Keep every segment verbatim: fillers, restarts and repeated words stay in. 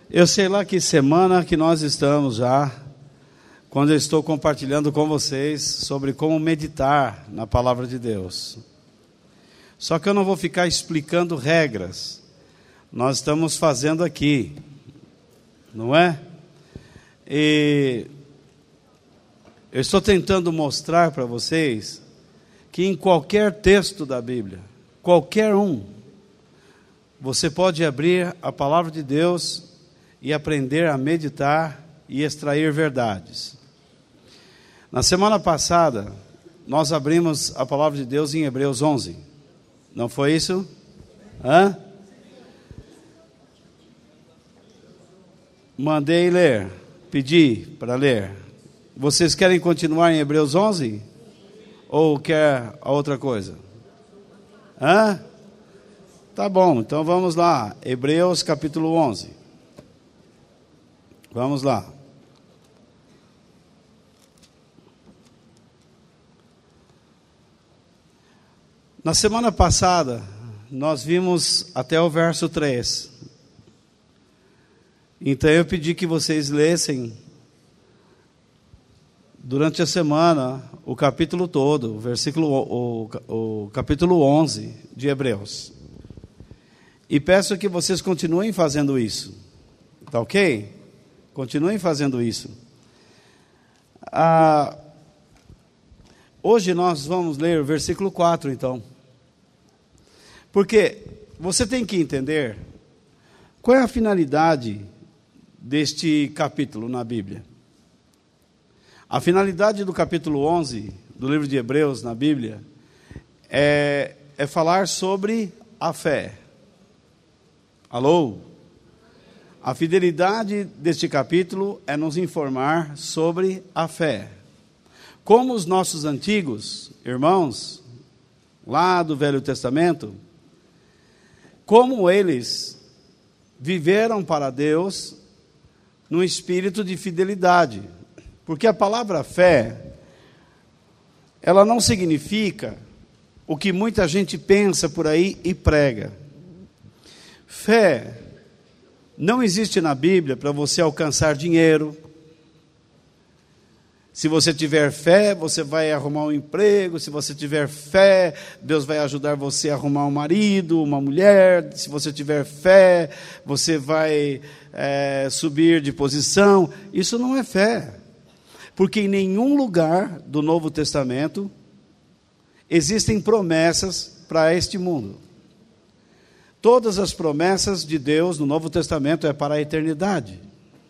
Eu sei lá que semana que nós estamos já, quando eu estou compartilhando com vocês sobre como meditar na palavra de Deus. Só que eu não vou ficar explicando regras. Nós estamos fazendo aqui, não é? E eu estou tentando mostrar para vocês que em qualquer texto da Bíblia, qualquer um, você pode abrir a palavra de Deus e aprender a meditar e extrair verdades. Na semana passada, nós abrimos a palavra de Deus em Hebreus onze. Não foi isso? Hã? Mandei ler, pedi para ler. Vocês querem continuar em Hebreus onze? Ou quer a outra coisa? Hã? Tá bom, então vamos lá. Hebreus capítulo onze. Vamos lá. Na semana passada, nós vimos até o verso três. Então eu pedi que vocês lessem durante a semana o capítulo todo, o versículo, o, o capítulo onze de Hebreus. E peço que vocês continuem fazendo isso. Tá ok? Continuem fazendo isso. Ah, hoje nós vamos ler o versículo quatro, então. Porque você tem que entender qual é a finalidade deste capítulo na Bíblia. A finalidade do capítulo onze do livro de Hebreus na Bíblia é, é falar sobre a fé. Alô? A fidelidade deste capítulo é nos informar sobre a fé. Como os nossos antigos irmãos, lá do Velho Testamento, como eles viveram para Deus num espírito de fidelidade. Porque a palavra fé, ela não significa o que muita gente pensa por aí e prega. Fé não existe na Bíblia para você alcançar dinheiro. Se você tiver fé, você vai arrumar um emprego. Se você tiver fé, Deus vai ajudar você a arrumar um marido, uma mulher. Se você tiver fé, você vai é, subir de posição. Isso não é fé. Porque em nenhum lugar do Novo Testamento existem promessas para este mundo. Todas as promessas de Deus no Novo Testamento é para a eternidade.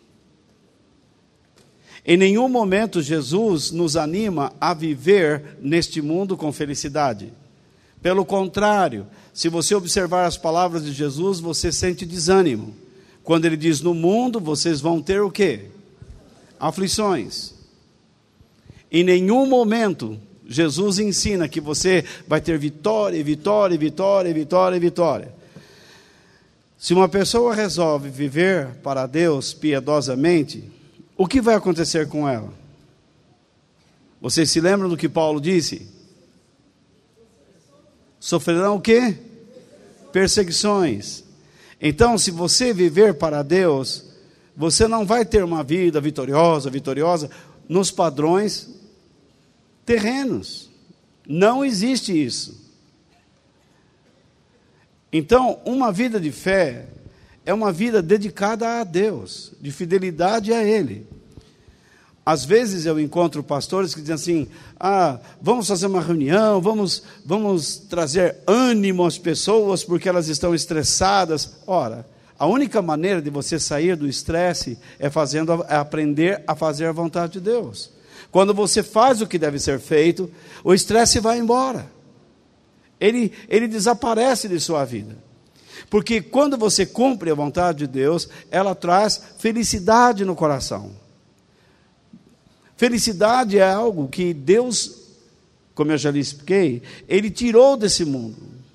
Em nenhum momento Jesus nos anima a viver neste mundo com felicidade. Pelo contrário, se você observar as palavras de Jesus, você sente desânimo. Quando ele diz, no mundo vocês vão ter o quê? Aflições. Em nenhum momento Jesus ensina que você vai ter vitória, vitória, vitória, vitória, vitória. Se uma pessoa resolve viver para Deus piedosamente, o que vai acontecer com ela? Vocês se lembram do que Paulo disse? Sofrerão o quê? Perseguições. Então, se você viver para Deus, você não vai ter uma vida vitoriosa, vitoriosa, nos padrões terrenos. Não existe isso. Então, uma vida de fé é uma vida dedicada a Deus, de fidelidade a Ele. Às vezes eu encontro pastores que dizem assim, ah, vamos fazer uma reunião, vamos, vamos trazer ânimo às pessoas porque elas estão estressadas. Ora, a única maneira de você sair do estresse é, fazendo, é aprender a fazer a vontade de Deus. Quando você faz o que deve ser feito, o estresse vai embora. Ele, ele desaparece de sua vida. Porque quando você cumpre a vontade de Deus, ela traz felicidade no coração. Felicidade é algo que Deus, como eu já lhe expliquei, Ele tirou desse mundo.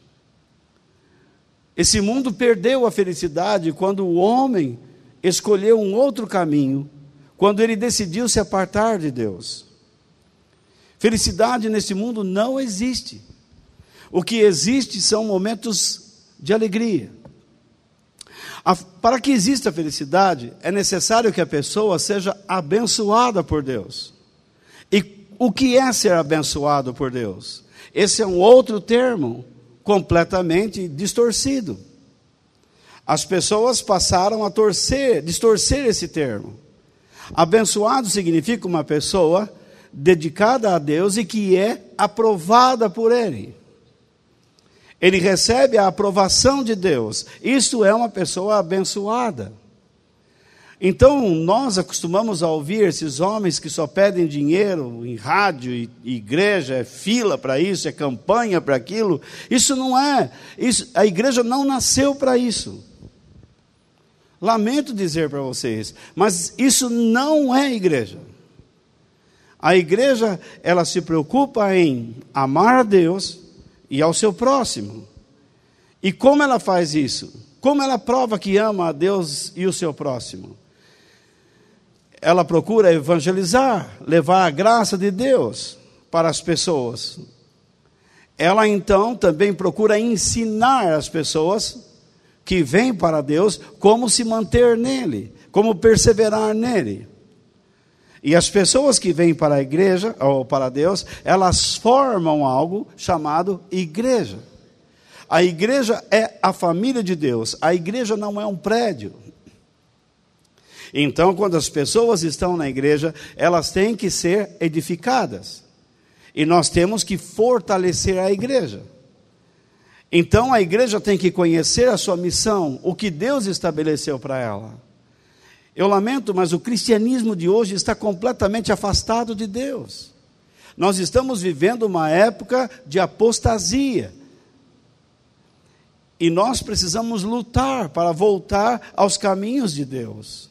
Esse mundo perdeu a felicidade quando o homem escolheu um outro caminho, quando ele decidiu se apartar de Deus. Felicidade nesse mundo não existe. O que existe são momentos de alegria. A, para que exista felicidade, é necessário que a pessoa seja abençoada por Deus. E o que é ser abençoado por Deus? Esse é um outro termo completamente distorcido. As pessoas passaram a torcer, distorcer esse termo. Abençoado significa uma pessoa dedicada a Deus e que é aprovada por Ele. Ele recebe a aprovação de Deus. Isso é uma pessoa abençoada. Então, nós acostumamos a ouvir esses homens que só pedem dinheiro em rádio e igreja, é fila para isso, é campanha para aquilo. Isso não é. Isso, a igreja não nasceu para isso. Lamento dizer para vocês, mas isso não é igreja. A igreja, ela se preocupa em amar a Deus e ao seu próximo. E como ela faz isso? Como ela prova que ama a Deus e o seu próximo? Ela procura evangelizar, levar a graça de Deus para as pessoas. Ela então também procura ensinar as pessoas que vêm para Deus como se manter nele, como perseverar nele. E as pessoas que vêm para a igreja, ou para Deus, elas formam algo chamado igreja. A igreja é a família de Deus. A igreja não é um prédio. Então, quando as pessoas estão na igreja, elas têm que ser edificadas. E nós temos que fortalecer a igreja. Então, a igreja tem que conhecer a sua missão, o que Deus estabeleceu para ela. Eu lamento, mas o cristianismo de hoje está completamente afastado de Deus. Nós estamos vivendo uma época de apostasia. E nós precisamos lutar para voltar aos caminhos de Deus.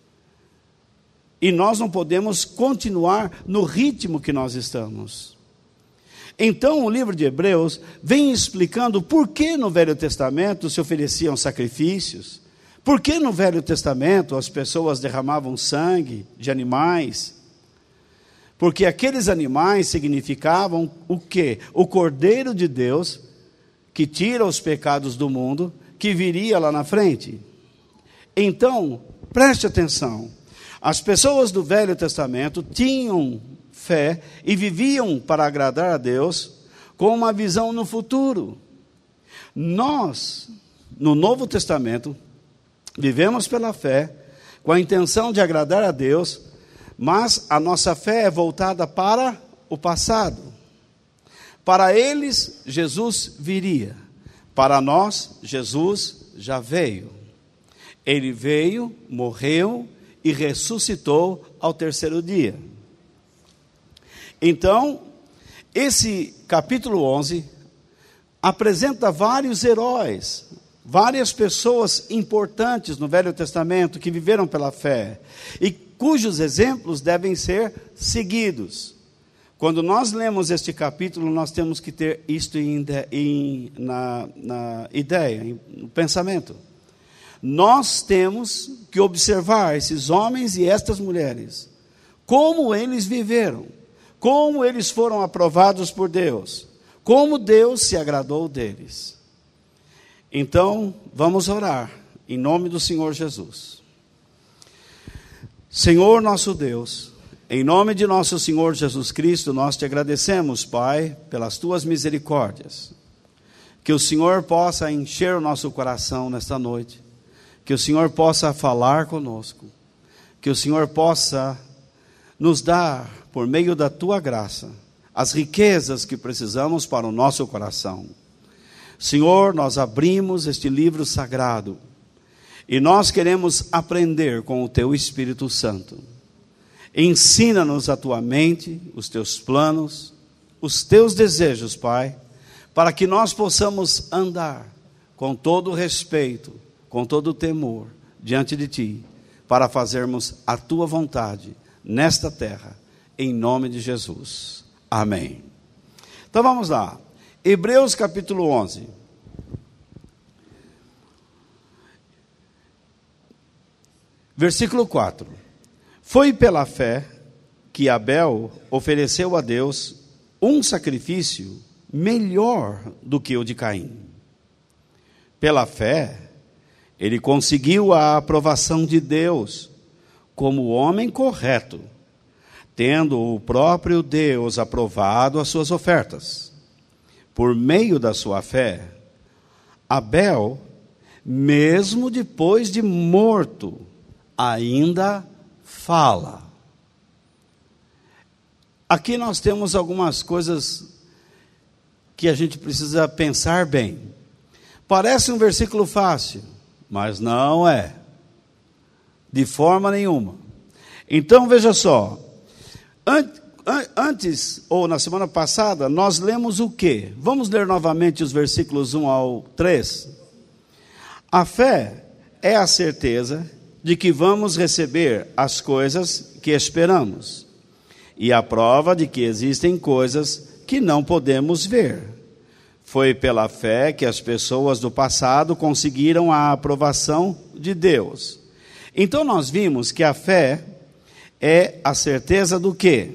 E nós não podemos continuar no ritmo que nós estamos. Então o livro de Hebreus vem explicando por que no Velho Testamento se ofereciam sacrifícios, por que no Velho Testamento as pessoas derramavam sangue de animais, porque aqueles animais significavam o quê? O Cordeiro de Deus, que tira os pecados do mundo, que viria lá na frente. Então, preste atenção, as pessoas do Velho Testamento tinham fé e viviam para agradar a Deus com uma visão no futuro. Nós, no Novo Testamento, vivemos pela fé com a intenção de agradar a Deus, mas a nossa fé é voltada para o passado. Para eles, Jesus viria. Para nós, Jesus já veio. Ele veio, morreu e ressuscitou ao terceiro dia. Então, esse capítulo onze apresenta vários heróis, várias pessoas importantes no Velho Testamento que viveram pela fé e cujos exemplos devem ser seguidos. Quando nós lemos este capítulo, nós temos que ter isto em, em, na, na ideia, em, no pensamento. Nós temos que observar esses homens e estas mulheres, como eles viveram, como eles foram aprovados por Deus, como Deus se agradou deles. Então, vamos orar, em nome do Senhor Jesus. Senhor nosso Deus, em nome de nosso Senhor Jesus Cristo, nós te agradecemos, Pai, pelas tuas misericórdias. Que o Senhor possa encher o nosso coração nesta noite, que o Senhor possa falar conosco, que o Senhor possa nos dar, por meio da tua graça, as riquezas que precisamos para o nosso coração. Senhor, nós abrimos este livro sagrado e nós queremos aprender com o teu Espírito Santo. Ensina-nos a tua mente, os teus planos, os teus desejos, Pai, para que nós possamos andar com todo respeito, com todo temor diante de ti, para fazermos a tua vontade nesta terra, em nome de Jesus. Amém. Então vamos lá. Hebreus capítulo onze. Versículo quatro. Foi pela fé que Abel ofereceu a Deus um sacrifício melhor do que o de Caim. Pela fé, Ele conseguiu a aprovação de Deus como homem correto, tendo o próprio Deus aprovado as suas ofertas. Por meio da sua fé, Abel, mesmo depois de morto, ainda fala. Aqui nós temos algumas coisas que a gente precisa pensar bem. Parece um versículo fácil, mas não é, de forma nenhuma. Então veja só, antes, ou na semana passada, nós lemos o quê? Vamos ler novamente os versículos um ao três. A fé é a certeza de que vamos receber as coisas que esperamos, e a prova de que existem coisas que não podemos ver. Foi pela fé que as pessoas do passado conseguiram a aprovação de Deus. Então nós vimos que a fé é a certeza do quê?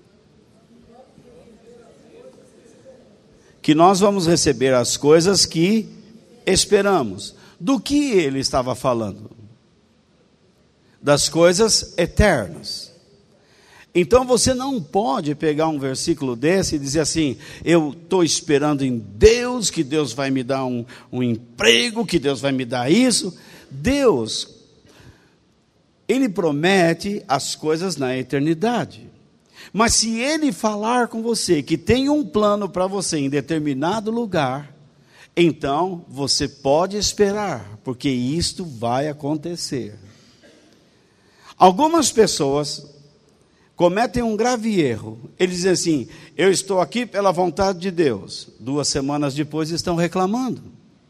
Que nós vamos receber as coisas que esperamos. Do que ele estava falando? Das coisas eternas. Então você não pode pegar um versículo desse e dizer assim: eu estou esperando em Deus, que Deus vai me dar um, um emprego, que Deus vai me dar isso. Deus, Ele promete as coisas na eternidade. Mas se Ele falar com você que tem um plano para você em determinado lugar, então você pode esperar, porque isto vai acontecer. Algumas pessoas cometem um grave erro. Eles dizem assim: eu estou aqui pela vontade de Deus. Duas semanas depois estão reclamando.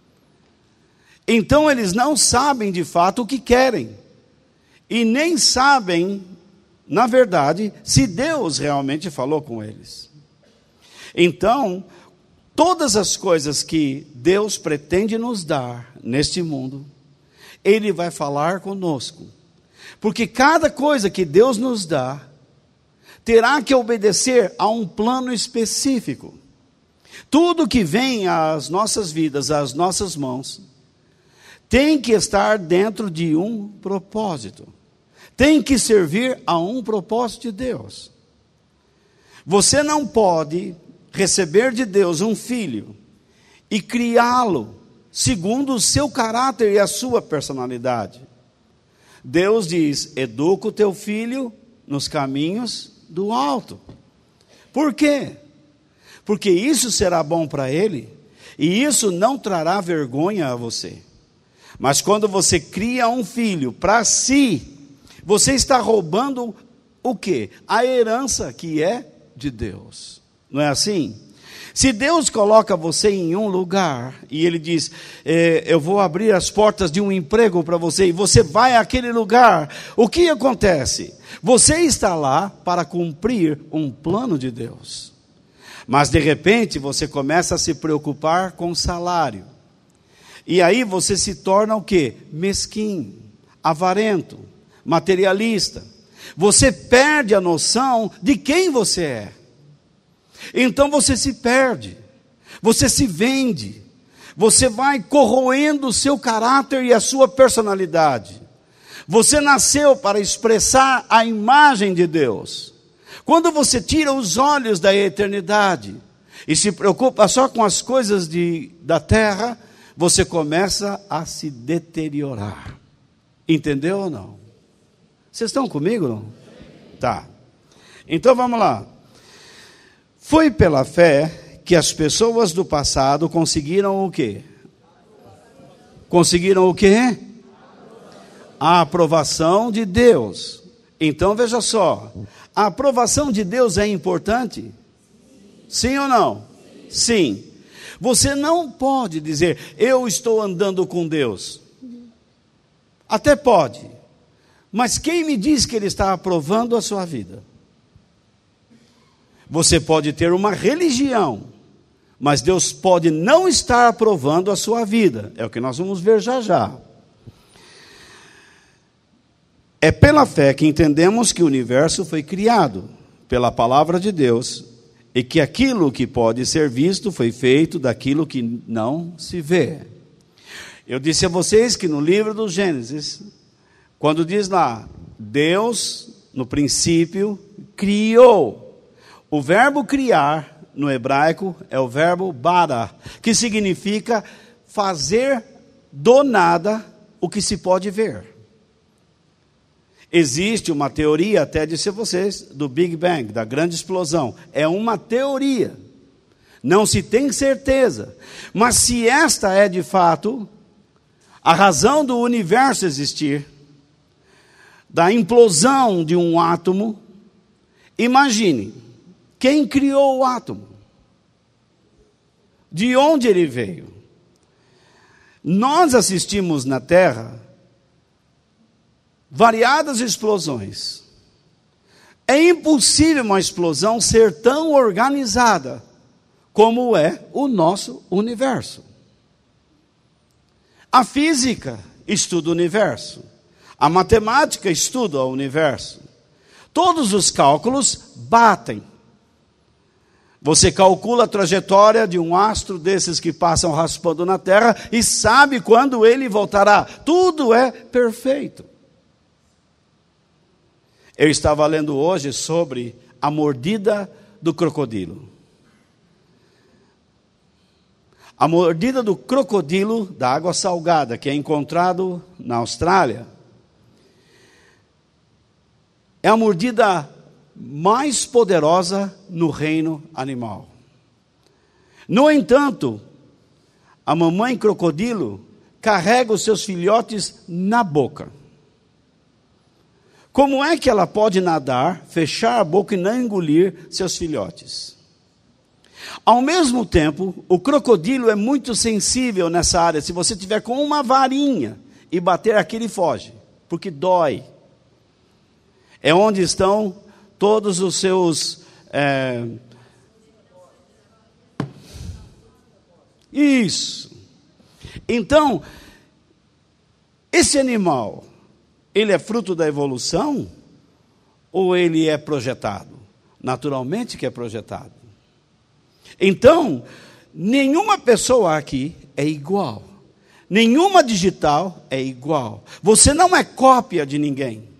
Então eles não sabem de fato o que querem. E nem sabem, na verdade, se Deus realmente falou com eles. Então, todas as coisas que Deus pretende nos dar neste mundo, Ele vai falar conosco. Porque cada coisa que Deus nos dá, terá que obedecer a um plano específico. Tudo que vem às nossas vidas, às nossas mãos, tem que estar dentro de um propósito. Tem que servir a um propósito de Deus. Você não pode receber de Deus um filho e criá-lo segundo o seu caráter e a sua personalidade. Deus diz: educa o teu filho nos caminhos do alto. Por quê? Porque isso será bom para ele, e isso não trará vergonha a você. Mas quando você cria um filho para si, você está roubando o quê? A herança que é de Deus. Não é assim? Se Deus coloca você em um lugar e Ele diz: eh, eu vou abrir as portas de um emprego para você, e você vai àquele lugar, o que acontece? Você está lá para cumprir um plano de Deus. Mas de repente você começa a se preocupar com o salário. E aí você se torna o quê? Mesquinho, avarento, materialista. Você perde a noção de quem você é. Então você se perde, você se vende, você vai corroendo o seu caráter e a sua personalidade. Você nasceu para expressar a imagem de Deus. Quando você tira os olhos da eternidade e se preocupa só com as coisas de, da terra, você começa a se deteriorar. Entendeu ou não? Vocês estão comigo ou não? Tá. Então vamos lá. Foi pela fé que as pessoas do passado conseguiram o quê? Conseguiram o quê? A aprovação de Deus. Então veja só, a aprovação de Deus é importante? Sim ou não? Sim. Você não pode dizer: eu estou andando com Deus. Até pode, mas quem me diz que Ele está aprovando a sua vida? Você pode ter uma religião, mas Deus pode não estar aprovando a sua vida. É o que nós vamos ver já já. É pela fé que entendemos que o universo foi criado pela palavra de Deus, e que aquilo que pode ser visto foi feito daquilo que não se vê. Eu disse a vocês que no livro do Gênesis, quando diz lá, Deus, no princípio, criou. O verbo criar, no hebraico, é o verbo bara, que significa fazer do nada o que se pode ver. Existe uma teoria, até disse a vocês, do Big Bang, da grande explosão. É uma teoria. Não se tem certeza. Mas se esta é de fato a razão do universo existir, da implosão de um átomo, imagine, quem criou o átomo? De onde ele veio? Nós assistimos na Terra variadas explosões. É impossível uma explosão ser tão organizada como é o nosso universo. A física estuda o universo. A matemática estuda o universo. Todos os cálculos batem. Você calcula a trajetória de um astro desses que passam raspando na Terra e sabe quando ele voltará. Tudo é perfeito. Eu estava lendo hoje sobre a mordida do crocodilo. A mordida do crocodilo da água salgada, que é encontrado na Austrália, é a mordida mais poderosa no reino animal. No entanto, a mamãe crocodilo carrega os seus filhotes na boca. Como é que ela pode nadar, fechar a boca e não engolir seus filhotes? Ao mesmo tempo, o crocodilo é muito sensível nessa área. Se você tiver com uma varinha e bater aqui, ele foge, porque dói. É onde estão todos os seus... É... Isso. Então, esse animal, ele é fruto da evolução ou ele é projetado? Naturalmente que é projetado. Então, nenhuma pessoa aqui é igual. Nenhuma digital é igual. Você não é cópia de ninguém.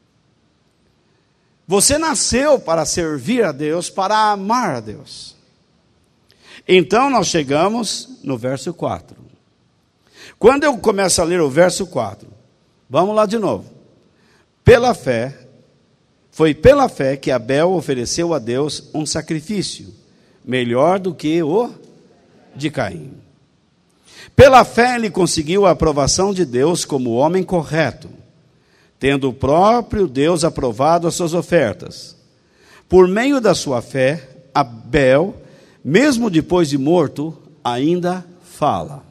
Você nasceu para servir a Deus, para amar a Deus. Então, nós chegamos no verso quatro. Quando eu começo a ler o verso quatro, vamos lá de novo. Pela fé, foi pela fé que Abel ofereceu a Deus um sacrifício melhor do que o de Caim. Pela fé ele conseguiu a aprovação de Deus como homem correto, tendo o próprio Deus aprovado as suas ofertas. Por meio da sua fé, Abel, mesmo depois de morto, ainda fala.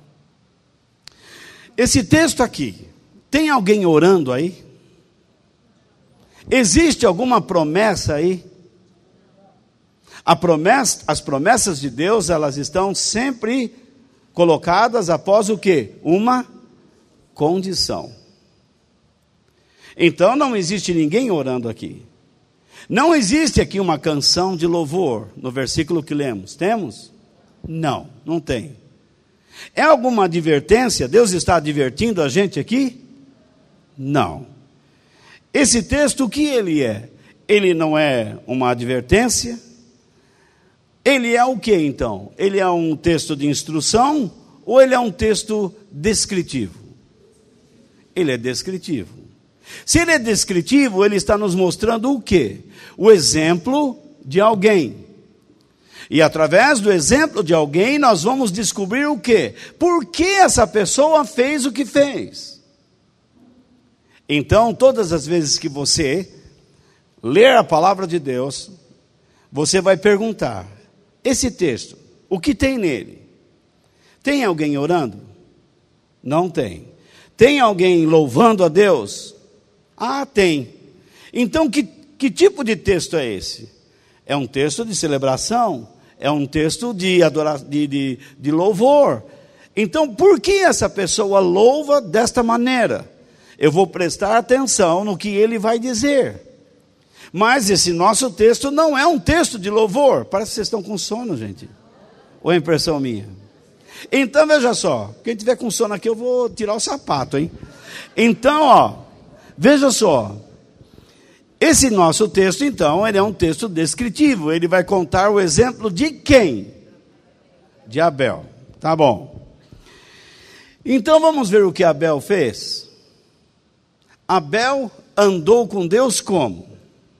Esse texto aqui, tem alguém orando aí? Existe alguma promessa aí? A promessa, as promessas de Deus, elas estão sempre colocadas após o quê? Uma condição. Então não existe ninguém orando aqui. Não existe aqui uma canção de louvor no versículo que lemos. Temos? Não, não tem. É alguma advertência? Deus está advertindo a gente aqui? Não. Esse texto, o que ele é? Ele não é uma advertência? Ele é o que então? Ele é um texto de instrução ou ele é um texto descritivo? Ele é descritivo. Se ele é descritivo, ele está nos mostrando o quê? O exemplo de alguém. E através do exemplo de alguém, nós vamos descobrir o quê? Por que essa pessoa fez o que fez? Então, todas as vezes que você ler a palavra de Deus, você vai perguntar, esse texto, o que tem nele? Tem alguém orando? Não tem. Tem alguém louvando a Deus? Ah, tem. Então, que, que tipo de texto é esse? É um texto de celebração, é um texto de, adora, de, de, de louvor. Então, por que essa pessoa louva desta maneira? Eu vou prestar atenção no que ele vai dizer. Mas esse nosso texto não é um texto de louvor. Parece que vocês estão com sono, gente. Ou é impressão minha? Então, veja só, quem tiver com sono aqui, eu vou tirar o sapato, hein? Então, ó, veja só, esse nosso texto, então, ele é um texto descritivo, ele vai contar o exemplo de quem? De Abel, tá bom. Então, vamos ver o que Abel fez. Abel andou com Deus como?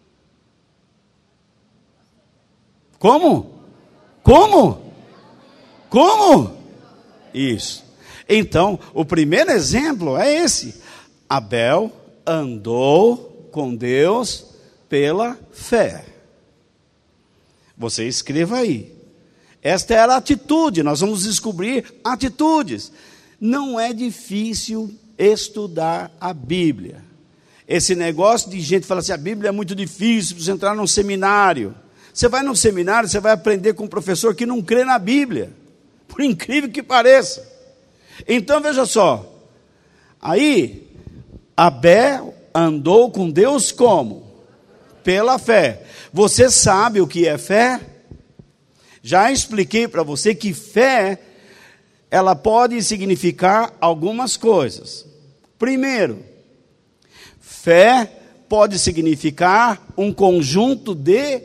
Como? Como? Como? Isso. Então, o primeiro exemplo é esse. Abel andou com Deus pela fé. Você escreva aí. Esta era a atitude, nós vamos descobrir atitudes. Não é difícil estudar a Bíblia. Esse negócio de gente falar assim, a Bíblia é muito difícil, precisa entrar num seminário. Você vai num seminário, você vai aprender com um professor que não crê na Bíblia. Por incrível que pareça. Então, veja só. Aí, Abel andou com Deus como? Pela fé. Você sabe o que é fé? Já expliquei para você que fé, ela pode significar algumas coisas. Primeiro, fé pode significar um conjunto de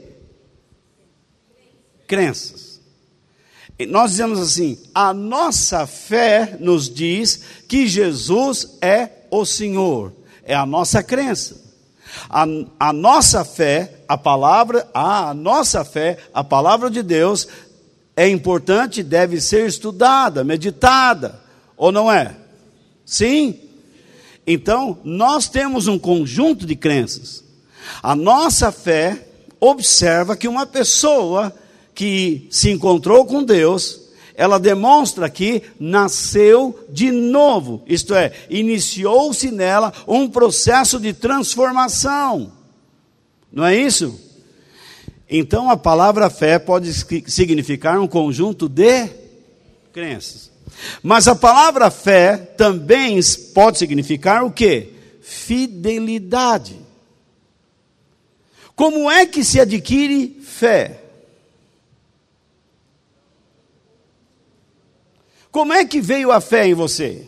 crenças. E nós dizemos assim, a nossa fé nos diz que Jesus é o Senhor. É a nossa crença. A, a nossa fé, a palavra, a, a nossa fé, a palavra de Deus é importante, deve ser estudada, meditada, ou não é? Sim? Então, nós temos um conjunto de crenças. A nossa fé observa que uma pessoa que se encontrou com Deus, ela demonstra que nasceu de novo, isto é, iniciou-se nela um processo de transformação, não é isso? Então a palavra fé pode significar um conjunto de crenças, mas a palavra fé também pode significar o quê? Fidelidade. Como é que se adquire fé? Como é que veio a fé em você?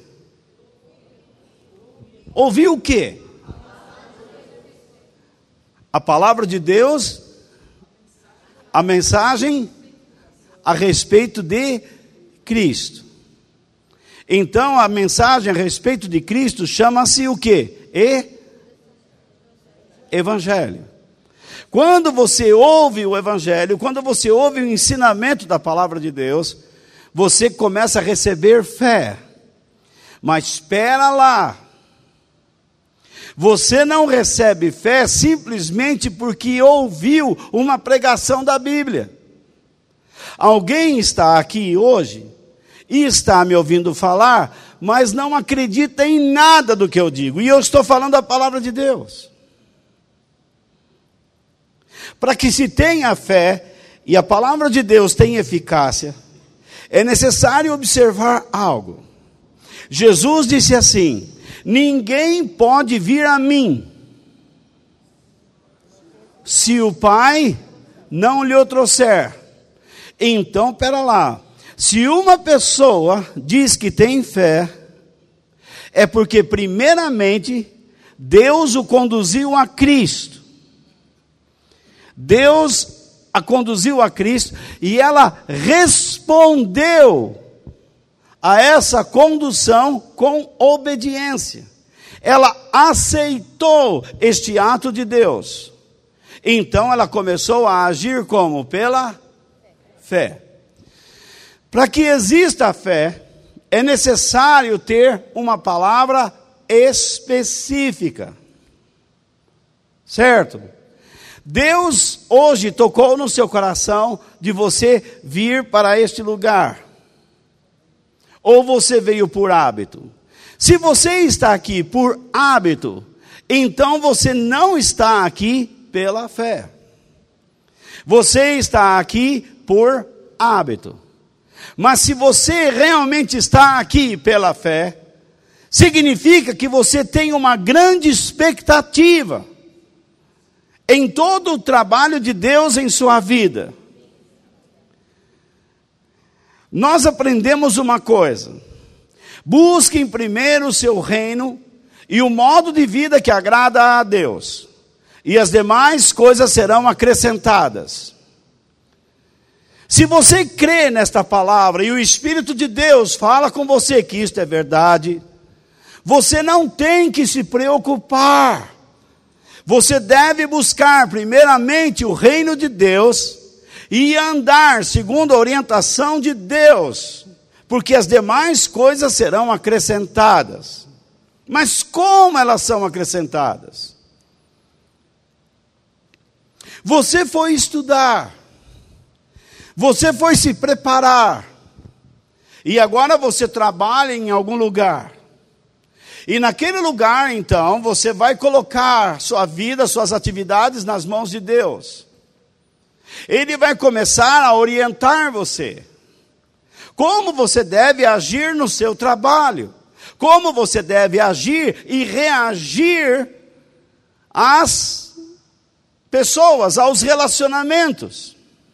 Ouviu o quê? A palavra de Deus, a mensagem a respeito de Cristo. Então, a mensagem a respeito de Cristo chama-se o quê? E? Evangelho. Quando você ouve o Evangelho, quando você ouve o ensinamento da palavra de Deus, você começa a receber fé. Mas espera lá. Você não recebe fé simplesmente porque ouviu uma pregação da Bíblia. Alguém está aqui hoje e está me ouvindo falar, mas não acredita em nada do que eu digo. E eu estou falando a palavra de Deus. Para que se tenha fé e a palavra de Deus tenha eficácia, é necessário observar algo. Jesus disse assim: ninguém pode vir a mim se o Pai não lhe o trouxer. Então, pera lá. Se uma pessoa diz que tem fé, é porque primeiramente Deus o conduziu a Cristo. Deus a conduziu a Cristo e ela respondeu a essa condução com obediência. Ela aceitou este ato de Deus. Então ela começou a agir como? Pela fé. Para que exista a fé, é necessário ter uma palavra específica. Certo? Deus hoje tocou no seu coração de você vir para este lugar. Ou você veio por hábito? Se você está aqui por hábito, então você não está aqui pela fé. Você está aqui por hábito. Mas se você realmente está aqui pela fé, significa que você tem uma grande expectativa em todo o trabalho de Deus em sua vida. nós aprendemos uma coisa: busquem primeiro o seu reino e o modo de vida que agrada a Deus, e as demais coisas serão acrescentadas. Se você crê nesta palavra e o Espírito de Deus fala com você que isto é verdade, você não tem que se preocupar. Você deve buscar primeiramente o reino de Deus e andar segundo a orientação de Deus, porque as demais coisas serão acrescentadas. Mas como elas são acrescentadas? Você foi estudar, você foi se preparar, e agora você trabalha em algum lugar. E naquele lugar, então, você vai colocar sua vida, suas atividades nas mãos de Deus. Ele vai começar a orientar você. Como você deve agir no seu trabalho. Como você deve agir e reagir às pessoas, aos relacionamentos.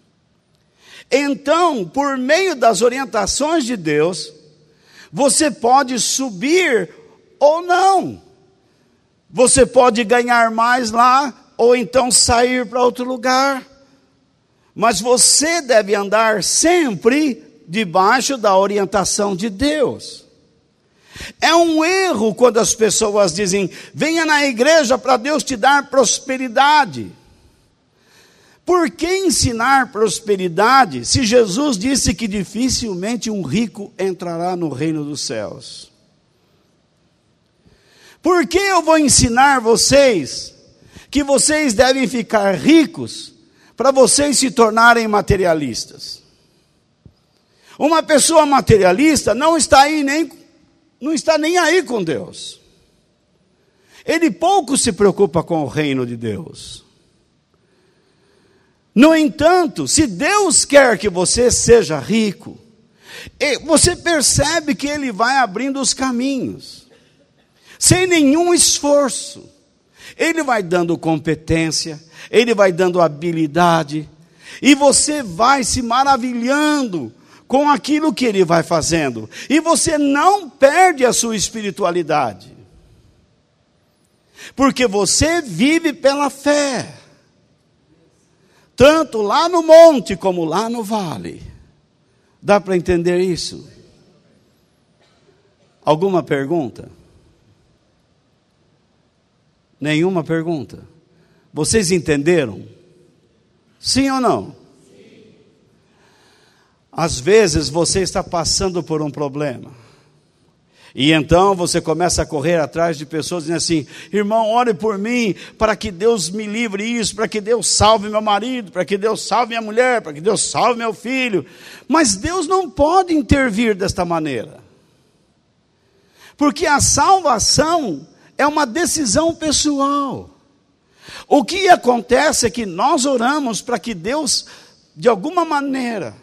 Então, por meio das orientações de Deus, você pode subir ou não. Você pode ganhar mais lá, ou então sair para outro lugar. Mas você deve andar sempre debaixo da orientação de Deus. É um erro quando as pessoas dizem: venha na igreja para Deus te dar prosperidade. Por que ensinar prosperidade se Jesus disse que dificilmente um rico entrará no reino dos céus? Por que eu vou ensinar vocês que vocês devem ficar ricos para vocês se tornarem materialistas? Uma pessoa materialista não está aí nem, não está nem aí com Deus. Ele pouco se preocupa com o reino de Deus. No entanto, se Deus quer que você seja rico, você percebe que Ele vai abrindo os caminhos, sem nenhum esforço. Ele vai dando competência, Ele vai dando habilidade, e você vai se maravilhando com aquilo que Ele vai fazendo, e você não perde a sua espiritualidade, porque você vive pela fé, tanto lá no monte como lá no vale. Dá para entender isso? Alguma pergunta? Nenhuma pergunta? Vocês entenderam? Sim ou não? Sim. Às vezes você está passando por um problema, e então você começa a correr atrás de pessoas dizendo assim: irmão, ore por mim, para que Deus me livre isso, para que Deus salve meu marido, para que Deus salve minha mulher, para que Deus salve meu filho. Mas Deus não pode intervir desta maneira, porque a salvação é uma decisão pessoal. O que acontece é que nós oramos para que Deus, de alguma maneira,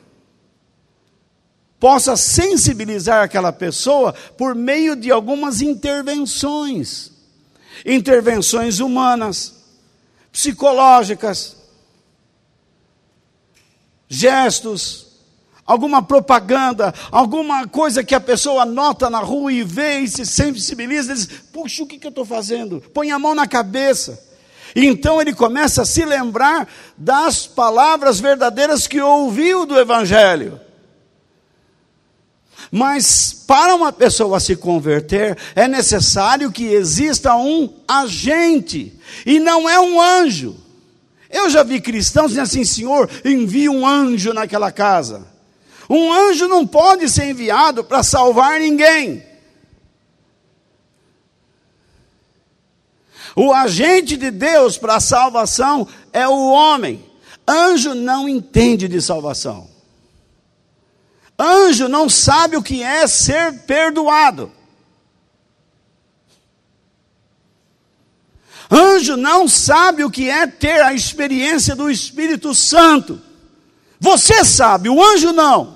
possa sensibilizar aquela pessoa por meio de algumas intervenções. Intervenções humanas, psicológicas, gestos, alguma propaganda, alguma coisa que a pessoa nota na rua e vê e se sensibiliza, e diz: puxa, o que, que eu estou fazendo? Põe a mão na cabeça. E então ele começa a se lembrar das palavras verdadeiras que ouviu do Evangelho. Mas para uma pessoa se converter, é necessário que exista um agente, e não é um anjo. Eu já vi cristãos dizendo assim: Senhor, envia um anjo naquela casa. Um anjo não pode ser enviado para salvar ninguém. O agente de Deus para a salvação é o homem. Anjo não entende de salvação. Anjo não sabe o que é ser perdoado. Anjo não sabe o que é ter a experiência do Espírito Santo. Você sabe, o anjo não.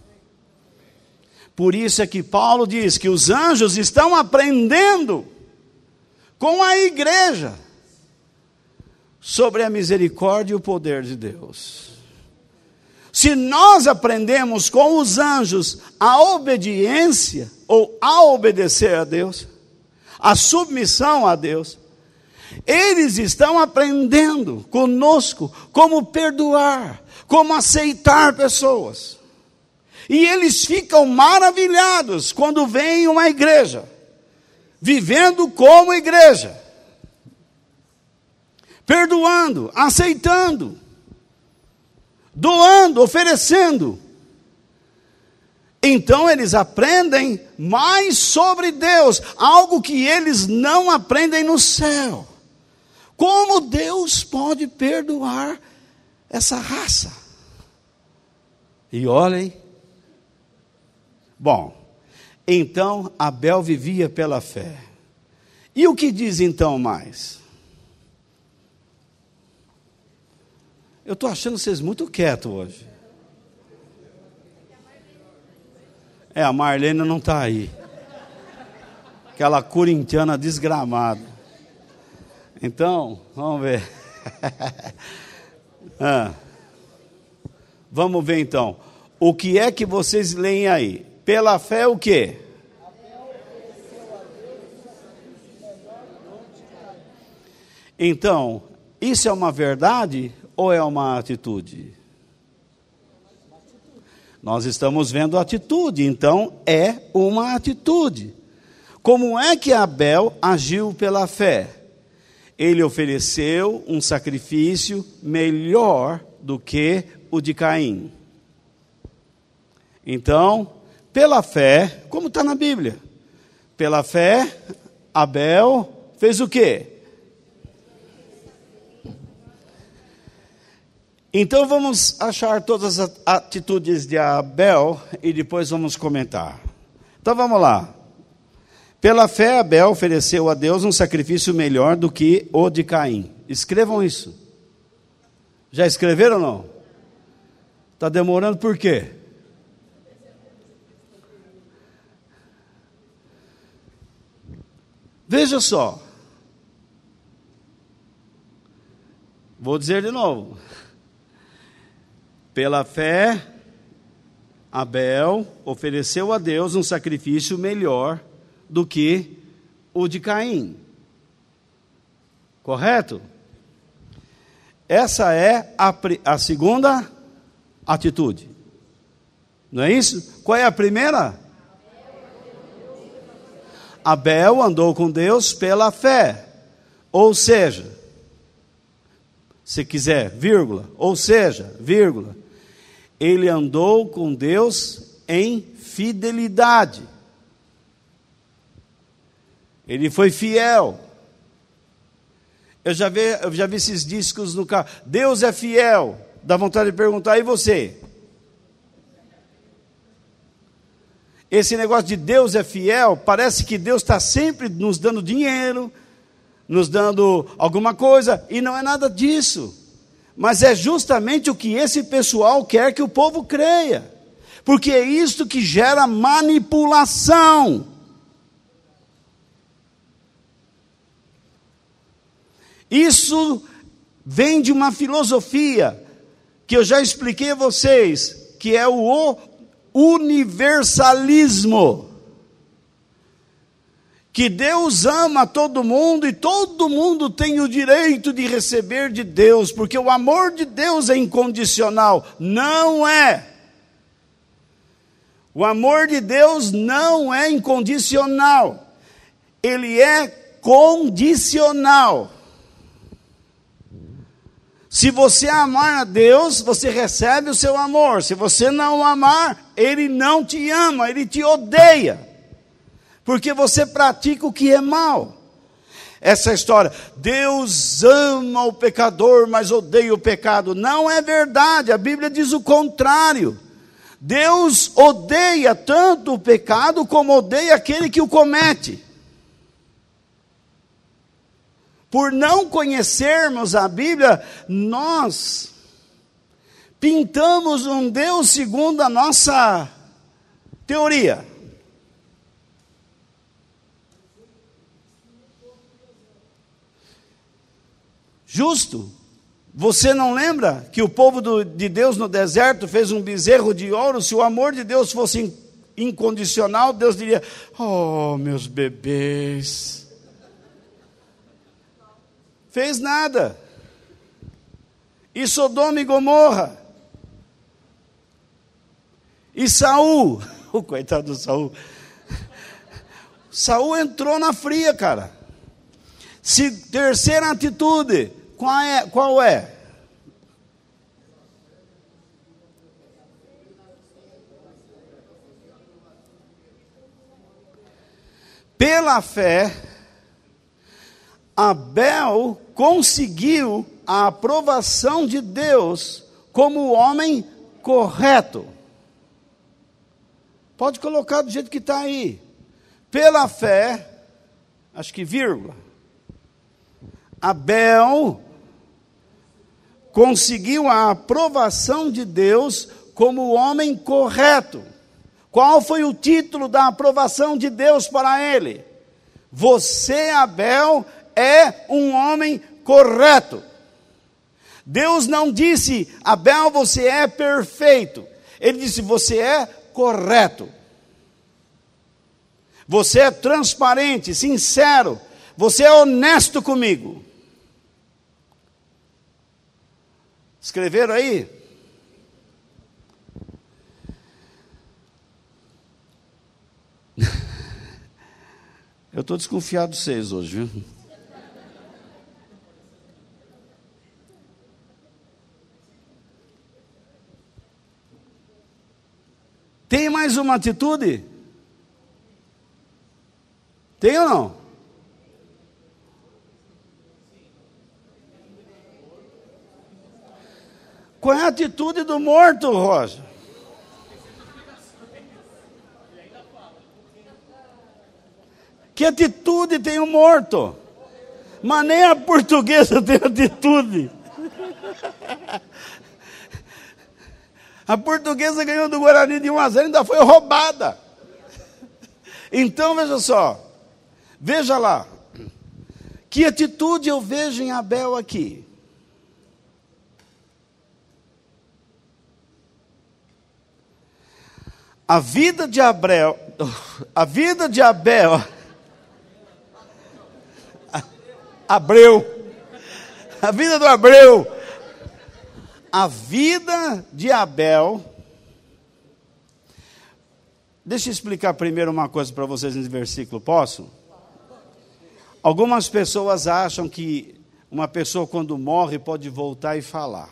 Por isso é que Paulo diz que os anjos estão aprendendo com a igreja sobre a misericórdia e o poder de Deus, Se nós aprendemos com os anjos a obediência, ou a obedecer a Deus, a submissão a Deus, eles estão aprendendo conosco como perdoar, como aceitar pessoas. E eles ficam maravilhados quando vem uma igreja, vivendo como igreja, perdoando, aceitando, doando, oferecendo. Então eles aprendem mais sobre Deus, algo que eles não aprendem no céu. Como Deus pode perdoar essa raça? E olhem, bom, então Abel vivia pela fé. E o que diz então mais? Eu estou achando vocês muito quietos hoje. É, a Marlene não está aí. Aquela corintiana desgramada. Então, vamos ver. ah, vamos ver então. O que é que vocês leem aí? Pela fé o quê? Então, isso é uma verdade ou é uma atitude? Nós estamos vendo a atitude, então é uma atitude. Como é que Abel agiu pela fé? Ele ofereceu um sacrifício melhor do que o de Caim. Então, pela fé, como está na Bíblia, pela fé, Abel fez o quê? Então vamos achar todas as atitudes de Abel e depois vamos comentar. Então vamos lá. Pela fé, Abel ofereceu a Deus um sacrifício melhor do que o de Caim. Escrevam isso. Já escreveram ou não? Está demorando por quê? Veja só. Vou dizer de novo. Pela fé, Abel ofereceu a Deus um sacrifício melhor do que o de Caim. Correto? Essa é a, a segunda atitude. Não é isso? Qual é a primeira? Abel andou com Deus pela fé. Ou seja, se quiser, vírgula, ou seja, vírgula, ele andou com Deus em fidelidade. Ele foi fiel. Eu já vi, eu já vi esses discos no carro. Deus é fiel. Dá vontade de perguntar, e você? Esse negócio de Deus é fiel, parece que Deus está sempre nos dando dinheiro, nos dando alguma coisa, e não é nada disso. Mas é justamente o que esse pessoal quer que o povo creia. Porque é isto que gera manipulação. Isso vem de uma filosofia que eu já expliquei a vocês, que é o universalismo. Que Deus ama todo mundo e todo mundo tem o direito de receber de Deus, porque o amor de Deus é incondicional. Não é. O amor de Deus não é incondicional. Ele é condicional. Se você amar a Deus, você recebe o seu amor. Se você não amar, Ele não te ama, Ele te odeia. Porque você pratica o que é mal. Essa história, Deus ama o pecador, mas odeia o pecado. Não é verdade, a Bíblia diz o contrário. Deus odeia tanto o pecado como odeia aquele que o comete. Por não conhecermos a Bíblia, nós pintamos um Deus segundo a nossa teoria. Justo, Você não lembra que o povo do, de Deus no deserto fez um bezerro de ouro? Se o amor de Deus fosse incondicional, Deus diria: oh, meus bebês. Fez nada. E Sodoma e Gomorra. E Saul, o coitado do Saul. Saul entrou na fria, cara. Se, terceira atitude, qual é? Qual é? Pela fé, Abel conseguiu a aprovação de Deus como homem correto. Pode colocar do jeito que está aí. Pela fé, acho que vírgula, Abel conseguiu a aprovação de Deus como homem correto. Qual foi o título da aprovação de Deus para ele? Você, Abel, é um homem correto. Deus não disse: Abel, você é perfeito. Ele disse: você é correto. Você é transparente, sincero. Você é honesto comigo. Escreveram aí? Eu estou desconfiado de vocês hoje, viu? Tem mais uma atitude? Tem ou não? Qual é a atitude do morto, Roger? Que atitude tem o morto? Mas nem a portuguesa tem atitude. A portuguesa ganhou do Guarani de um a zero, ainda foi roubada. Então, veja só. Veja lá. Que atitude eu vejo em Abel aqui? A vida de Abel, a vida de Abel, Abreu, a vida do Abreu, a vida de Abel. Deixa eu explicar primeiro uma coisa para vocês nesse versículo, posso? Algumas pessoas acham que uma pessoa quando morre pode voltar e falar.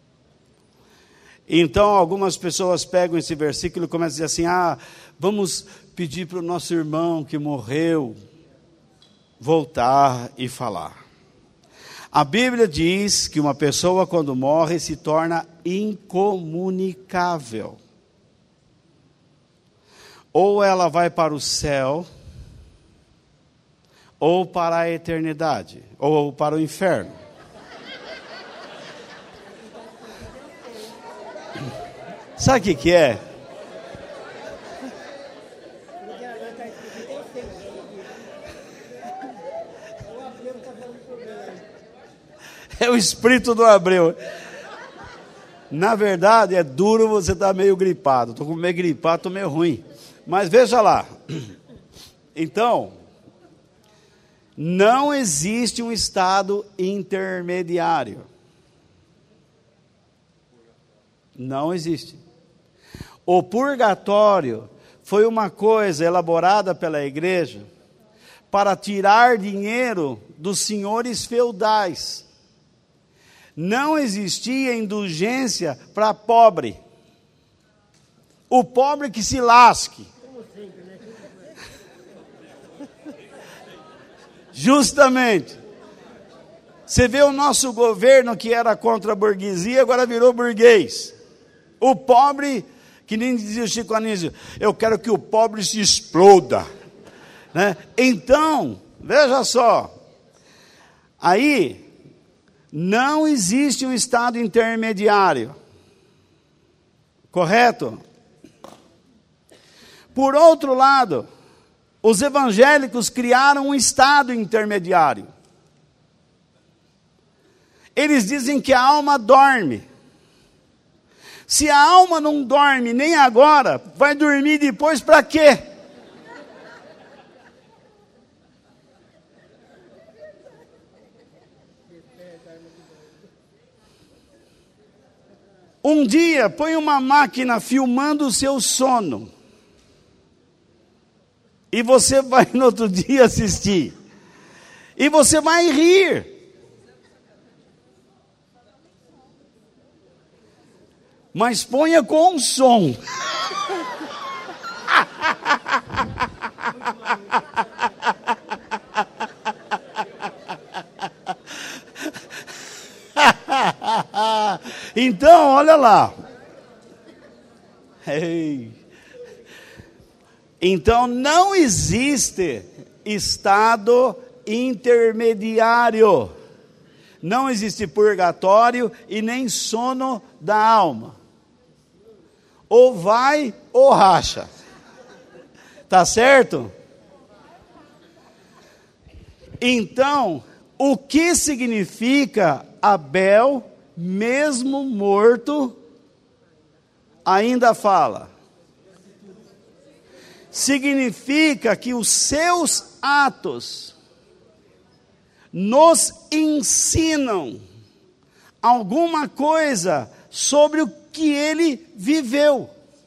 Então algumas pessoas pegam esse versículo e começam a dizer assim: ah, vamos pedir para o nosso irmão que morreu voltar e falar. A Bíblia diz que uma pessoa quando morre se torna incomunicável. Ou ela vai para o céu, ou para a eternidade, ou para o inferno. Sabe o que que é? É o espírito do Abreu. Na verdade, é duro, você estar meio gripado. Estou meio gripado, estou meio ruim. Mas veja lá. Então, não existe um estado intermediário. Não existe. O purgatório foi uma coisa elaborada pela igreja para tirar dinheiro dos senhores feudais. Não existia indulgência para pobre. O pobre que se lasque. Justamente. Você vê o nosso governo que era contra a burguesia, agora virou burguês. O pobre, que nem dizia o Chico Anísio, eu quero que o pobre se exploda. Né? Então, veja só. Aí, não existe um estado intermediário. Correto? Por outro lado, os evangélicos criaram um estado intermediário. eles dizem que a alma dorme. Se a alma não dorme nem agora, vai dormir depois para quê? Um dia, põe uma máquina filmando o seu sono. E você vai no outro dia assistir. E você vai rir. Mas ponha com um som. Então, olha lá. Ei. Então, não existe estado intermediário. Não existe purgatório e nem sono da alma. Ou vai ou racha. Tá certo? Então, o que significa Abel, mesmo morto, ainda fala? Significa que os seus atos nos ensinam alguma coisa sobre o que ele viveu.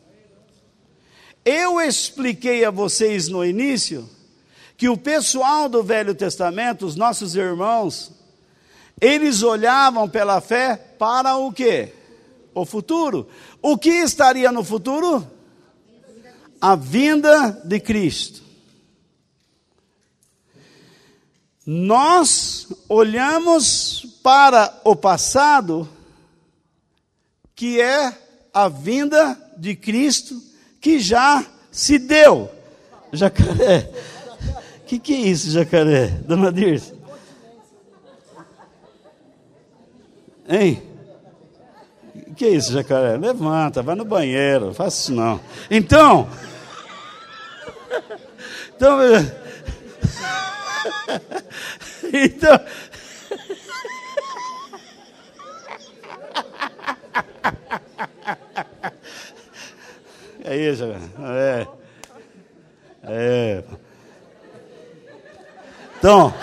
Eu expliquei a vocês no início que o pessoal do Velho Testamento, os nossos irmãos, eles olhavam pela fé para o quê? O futuro. O que estaria no futuro? A vinda de Cristo. Nós olhamos para o passado, que é a vinda de Cristo, que já se deu. Jacaré, o que, que é isso, Jacaré? Dona Dirce? Hein? O que é isso, Jacaré? Levanta, vai no banheiro, não faça isso não. Então, então, então, é isso, é, é, então,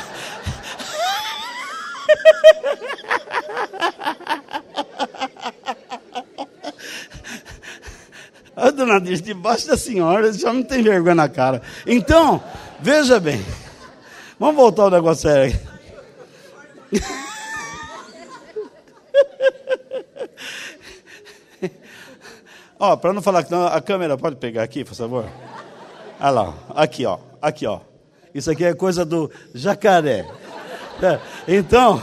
a dona Dirce, debaixo da senhora, já não tem vergonha na cara. Então, veja bem, vamos voltar ao negócio sério aqui. Ó, para não falar que não, a câmera pode pegar aqui, por favor. Olha lá, aqui, ó, aqui, ó. Isso aqui é coisa do jacaré. Então,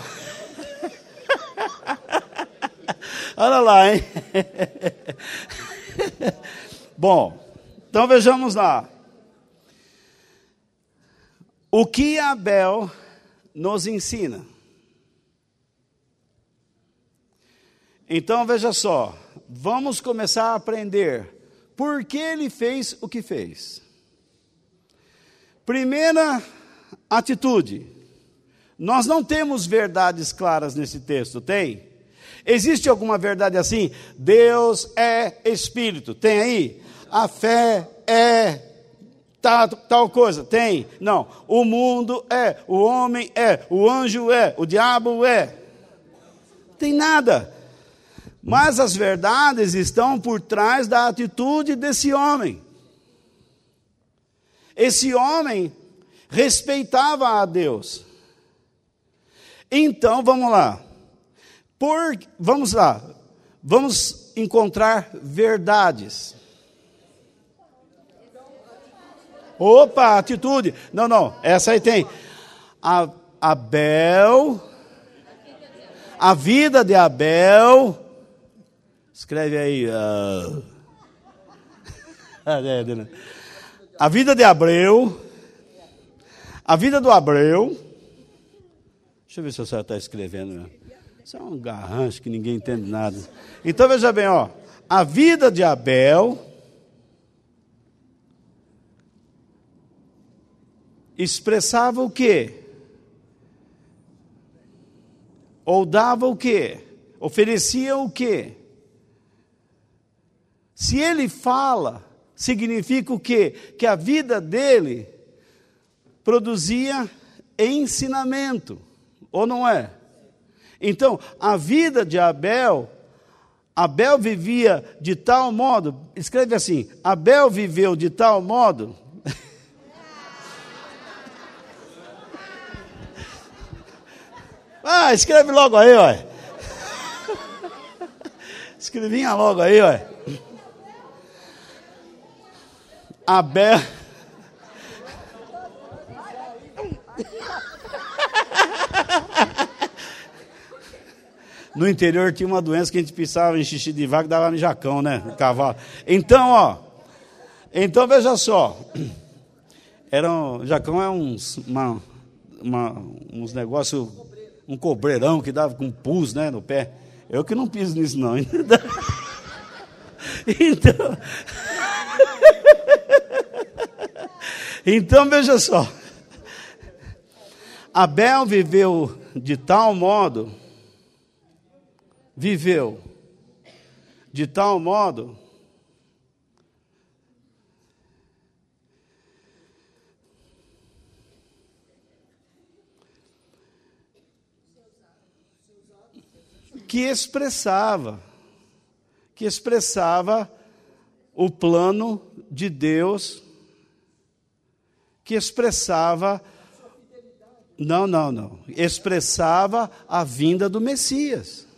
olha lá, hein? Bom, então vejamos lá. O que Abel nos ensina? Então veja só, vamos começar a aprender por que ele fez o que fez. Primeira atitude, nós não temos verdades claras nesse texto, tem? Existe alguma verdade assim? Deus é Espírito, tem aí? A fé é tal, tal coisa, tem? Não, o mundo é, o homem é, o anjo é, o diabo é. Tem nada. Mas as verdades estão por trás da atitude desse homem. Esse homem respeitava a Deus. Então, vamos lá. Por, vamos lá. Vamos encontrar verdades. Opa, atitude. Não, não, essa aí tem. A, Abel, a vida de Abel. Escreve aí. Uh, a vida de Abreu. A vida do Abreu. Deixa eu ver se o senhor está escrevendo. Isso é um garrancho que ninguém entende nada. Então veja bem, ó. A vida de Abel expressava o quê? ou dava o quê? Oferecia o quê? Se ele fala, significa o quê? Que a vida dele produzia ensinamento, ou não é? Então, a vida de Abel, Abel vivia de tal modo, escreve assim, Abel viveu de tal modo... Ah, escreve logo aí, ó. Escrevinha logo aí, ó. Abel. No interior tinha uma doença que a gente pensava em xixi de vaca, dava no jacão, né? No cavalo. Então, ó. Então, veja só. Era um, jacão é uns, uma, uma, uns negócios, um cobreirão que dava com pus, né, no pé. Eu que não piso nisso, não. Então, então veja só. Abel viveu de tal modo, viveu de tal modo, que expressava, que expressava o plano de Deus, que expressava, não, não, não, expressava a vinda do Messias.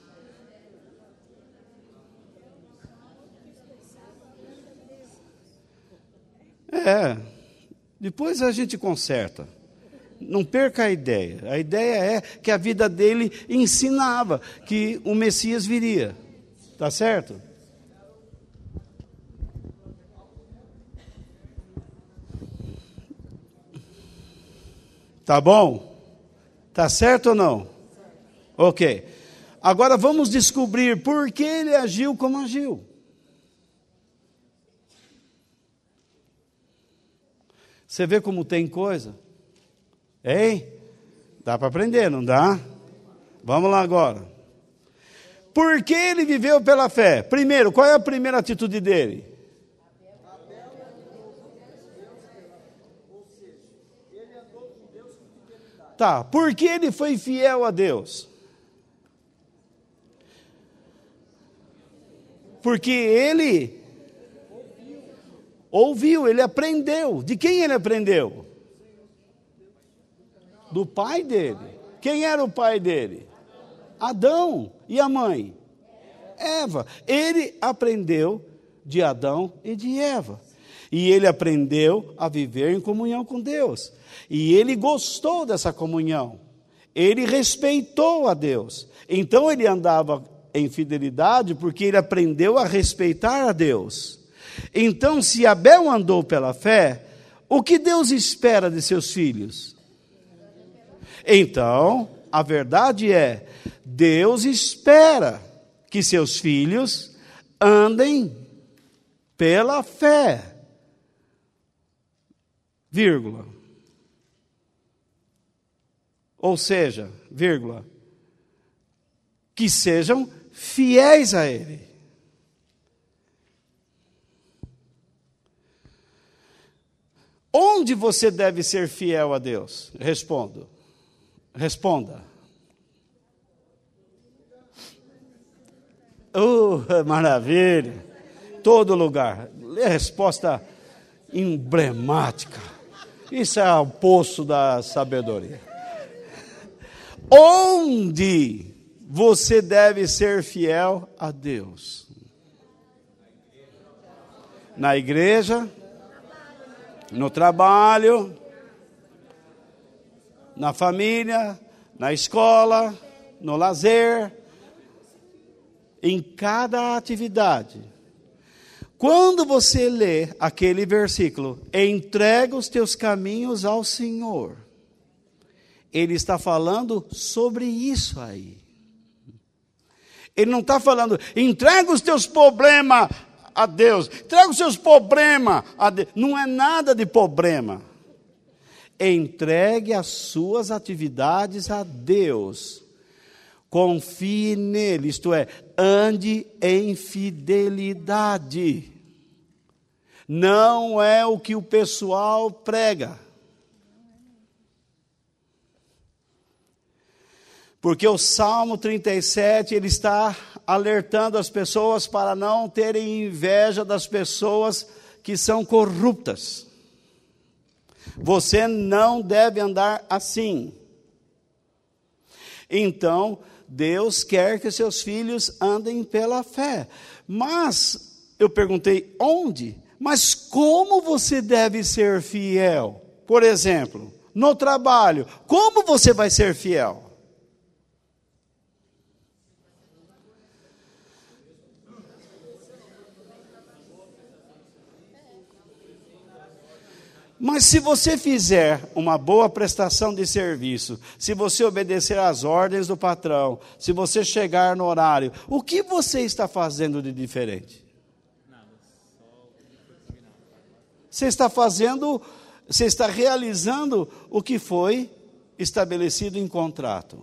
É, depois a gente conserta. Não perca a ideia. A ideia é que a vida dele ensinava que o Messias viria. Tá certo? Tá bom? Tá certo ou não? Ok. Agora vamos descobrir por que ele agiu como agiu. Você vê como tem coisa? Hein? Dá para aprender, não dá? Vamos lá agora. Por que ele viveu pela fé? Primeiro, qual é a primeira atitude dele? Tá, por que ele foi fiel a Deus? Porque ele ouviu, ele aprendeu. De quem ele aprendeu? Do pai dele. Quem era o pai dele? Adão. E a mãe? Eva. Ele aprendeu de Adão e de Eva. E ele aprendeu a viver em comunhão com Deus. E ele gostou dessa comunhão. Ele respeitou a Deus. Então ele andava em fidelidade porque ele aprendeu a respeitar a Deus. Então, se Abel andou pela fé, o que Deus espera de seus filhos? Então, a verdade é, Deus espera que seus filhos andem pela fé. Vírgula. Ou seja, vírgula, que sejam fiéis a Ele. Onde você deve ser fiel a Deus? Respondo. Responda. Oh, maravilha. Todo lugar. É resposta emblemática. Isso é o poço da sabedoria. Onde você deve ser fiel a Deus? Na igreja, no trabalho, na família, na escola, no lazer, em cada atividade. Quando você lê aquele versículo, entrega os teus caminhos ao Senhor, ele está falando sobre isso aí. Ele não está falando, entrega os teus problemas a Deus, entrega os seus problemas a Deus. Não é nada de problema. Entregue as suas atividades a Deus. confie nele, isto é, ande em fidelidade. Não é o que o pessoal prega. Porque o Salmo trinta e sete, ele está alertando as pessoas para não terem inveja das pessoas que são corruptas. Você não deve andar assim. Então, Deus quer que seus filhos andem pela fé. Mas, eu perguntei, onde? Mas como você deve ser fiel? Por exemplo, no trabalho, como você vai ser fiel? Mas se você fizer uma boa prestação de serviço, se você obedecer às ordens do patrão, se você chegar no horário, o que você está fazendo de diferente? Você está fazendo, você está realizando o que foi estabelecido em contrato.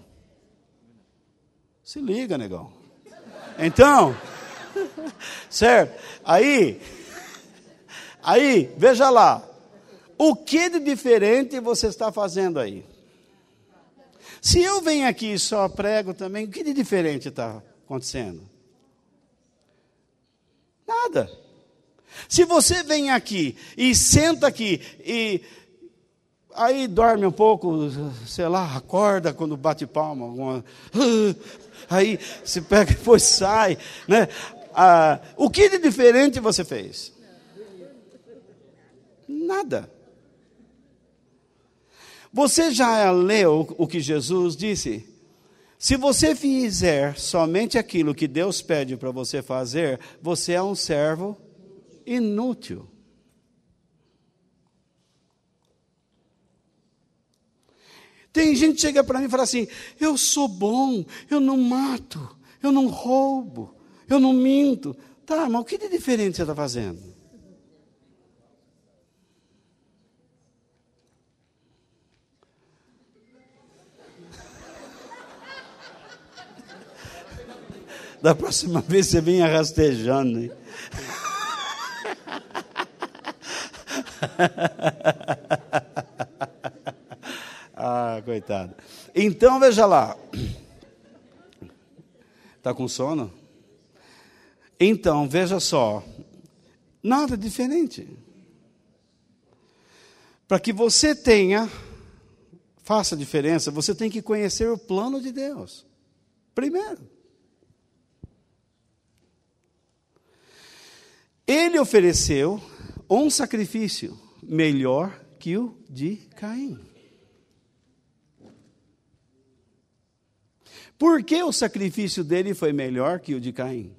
Se liga, negão. Então, certo? Aí, aí, veja lá. O que de diferente você está fazendo aí? Se eu venho aqui e só prego também, o que de diferente está acontecendo? Nada. Se você vem aqui e senta aqui e aí dorme um pouco, sei lá, acorda quando bate palma, alguma, aí se pega e depois sai, né? Ah, o que de diferente você fez? Nada. Você já leu o que Jesus disse? Se você fizer somente aquilo que Deus pede para você fazer, você é um servo inútil. Tem gente que chega para mim e fala assim, eu sou bom, eu não mato, eu não roubo, eu não minto. Tá, mas o que de diferente você está fazendo? Da próxima vez você vem rastejando. Hein? Ah, coitado. Então, veja lá. Está com sono? Então, veja só. Nada diferente. Para que você tenha, faça diferença, você tem que conhecer o plano de Deus. Primeiro. Ele ofereceu um sacrifício melhor que o de Caim. Por que o sacrifício dele foi melhor que o de Caim?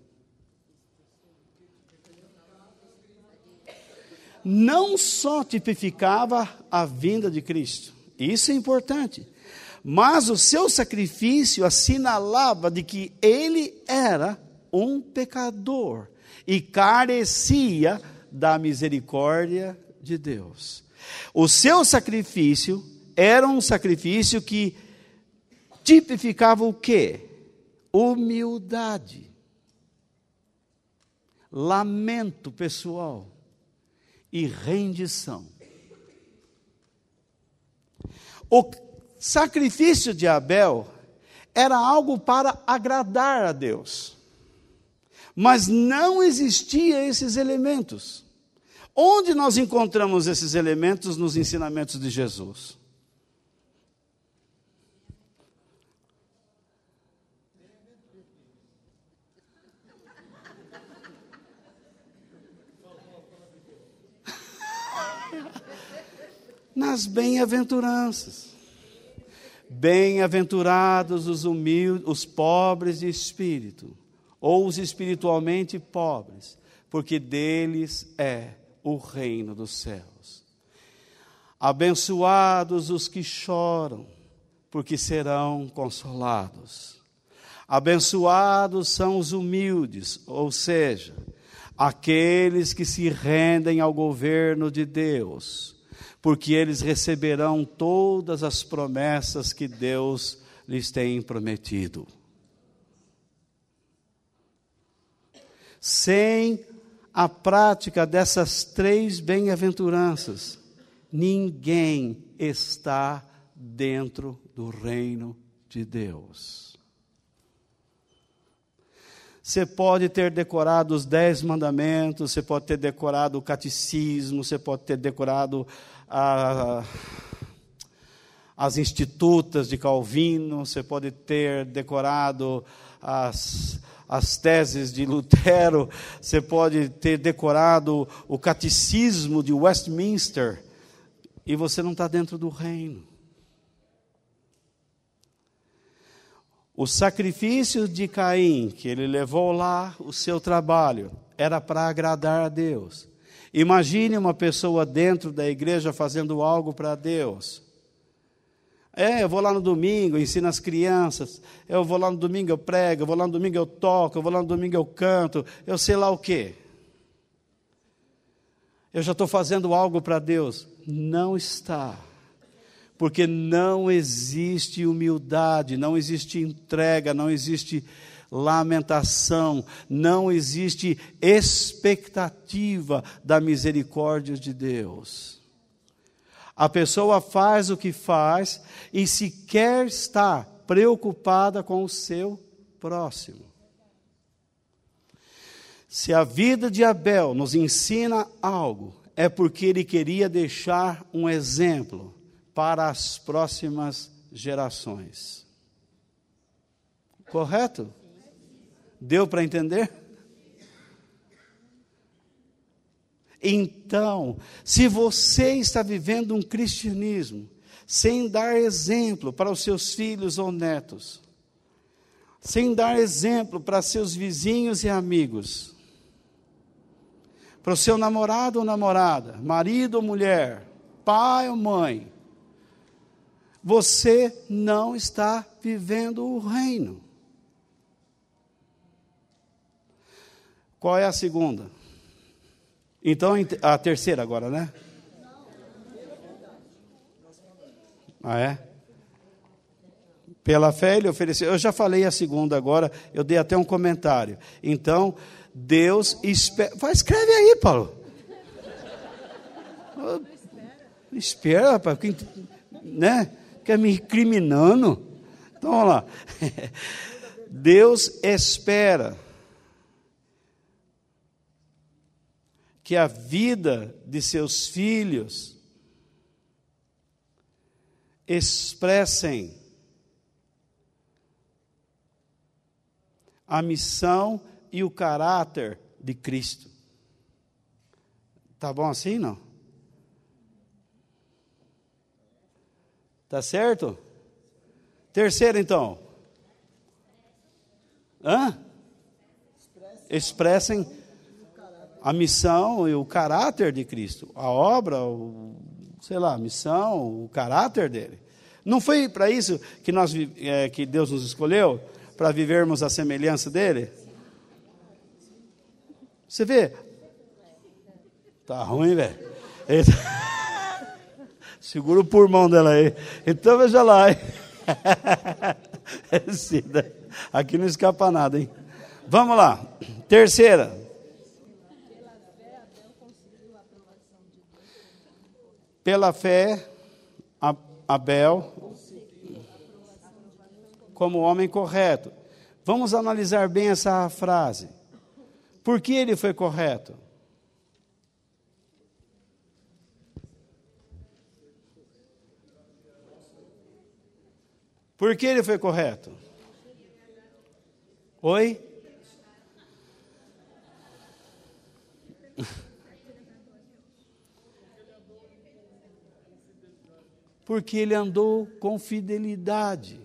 Não só tipificava a vinda de Cristo, isso é importante, mas o seu sacrifício assinalava de que ele era um pecador e carecia da misericórdia de Deus. O seu sacrifício era um sacrifício que tipificava o quê? Humildade, lamento pessoal e rendição. O sacrifício de Abel era algo para agradar a Deus. Mas não existiam esses elementos. Onde nós encontramos esses elementos nos ensinamentos de Jesus? Nas bem-aventuranças. Bem-aventurados os humildes, os pobres de espírito, ou os espiritualmente pobres, porque deles é o reino dos céus. Abençoados os que choram, porque serão consolados. Abençoados são os humildes, ou seja, aqueles que se rendem ao governo de Deus, porque eles receberão todas as promessas que Deus lhes tem prometido. Sem a prática dessas três bem-aventuranças, ninguém está dentro do reino de Deus. Você pode ter decorado os dez mandamentos, você pode ter decorado o catecismo, você pode ter decorado a, as institutas de Calvino, você pode ter decorado as, as teses de Lutero, você pode ter decorado o catecismo de Westminster, e você não está dentro do reino. O sacrifício de Caim, que ele levou lá, o seu trabalho, era para agradar a Deus. Imagine uma pessoa dentro da igreja fazendo algo para Deus. É, eu vou lá no domingo, ensino as crianças. Eu vou lá no domingo, eu prego. Eu vou lá no domingo, eu toco. Eu vou lá no domingo, eu canto. Eu sei lá o quê. Eu já estou fazendo algo para Deus. Não está. Porque não existe humildade, não existe entrega, não existe lamentação, não existe expectativa da misericórdia de Deus. A pessoa faz o que faz e sequer está preocupada com o seu próximo. Se a vida de Abel nos ensina algo, é porque ele queria deixar um exemplo para as próximas gerações. Correto? Deu para entender? Então, se você está vivendo um cristianismo sem dar exemplo para os seus filhos ou netos, sem dar exemplo para seus vizinhos e amigos, para o seu namorado ou namorada, marido ou mulher, pai ou mãe, você não está vivendo o reino. Qual é a segunda? Então, a terceira agora, né? Ah, é? Pela fé ele ofereceu. Eu já falei a segunda agora, eu dei até um comentário. Então, Deus espera. Vai, escreve aí, Paulo. Espera, rapaz. Né? Quer me incriminando? Então, vamos lá. Deus espera que a vida de seus filhos expressem a missão e o caráter de Cristo. Tá bom assim, não? Tá certo? Terceiro, então. Hã? Expressem a missão e o caráter de Cristo. A obra, o, sei lá, a missão, o caráter dele. Não foi para isso que, nós, é, que Deus nos escolheu? Para vivermos a semelhança dele? Você vê? Tá ruim, velho. Segura o pulmão dela aí. Então veja lá, hein? Aqui não escapa nada, hein? Vamos lá. Terceira. Pela fé, Abel, como homem correto. Vamos analisar bem essa frase. Por que ele foi correto? Por que ele foi correto? Oi? Porque ele andou com fidelidade.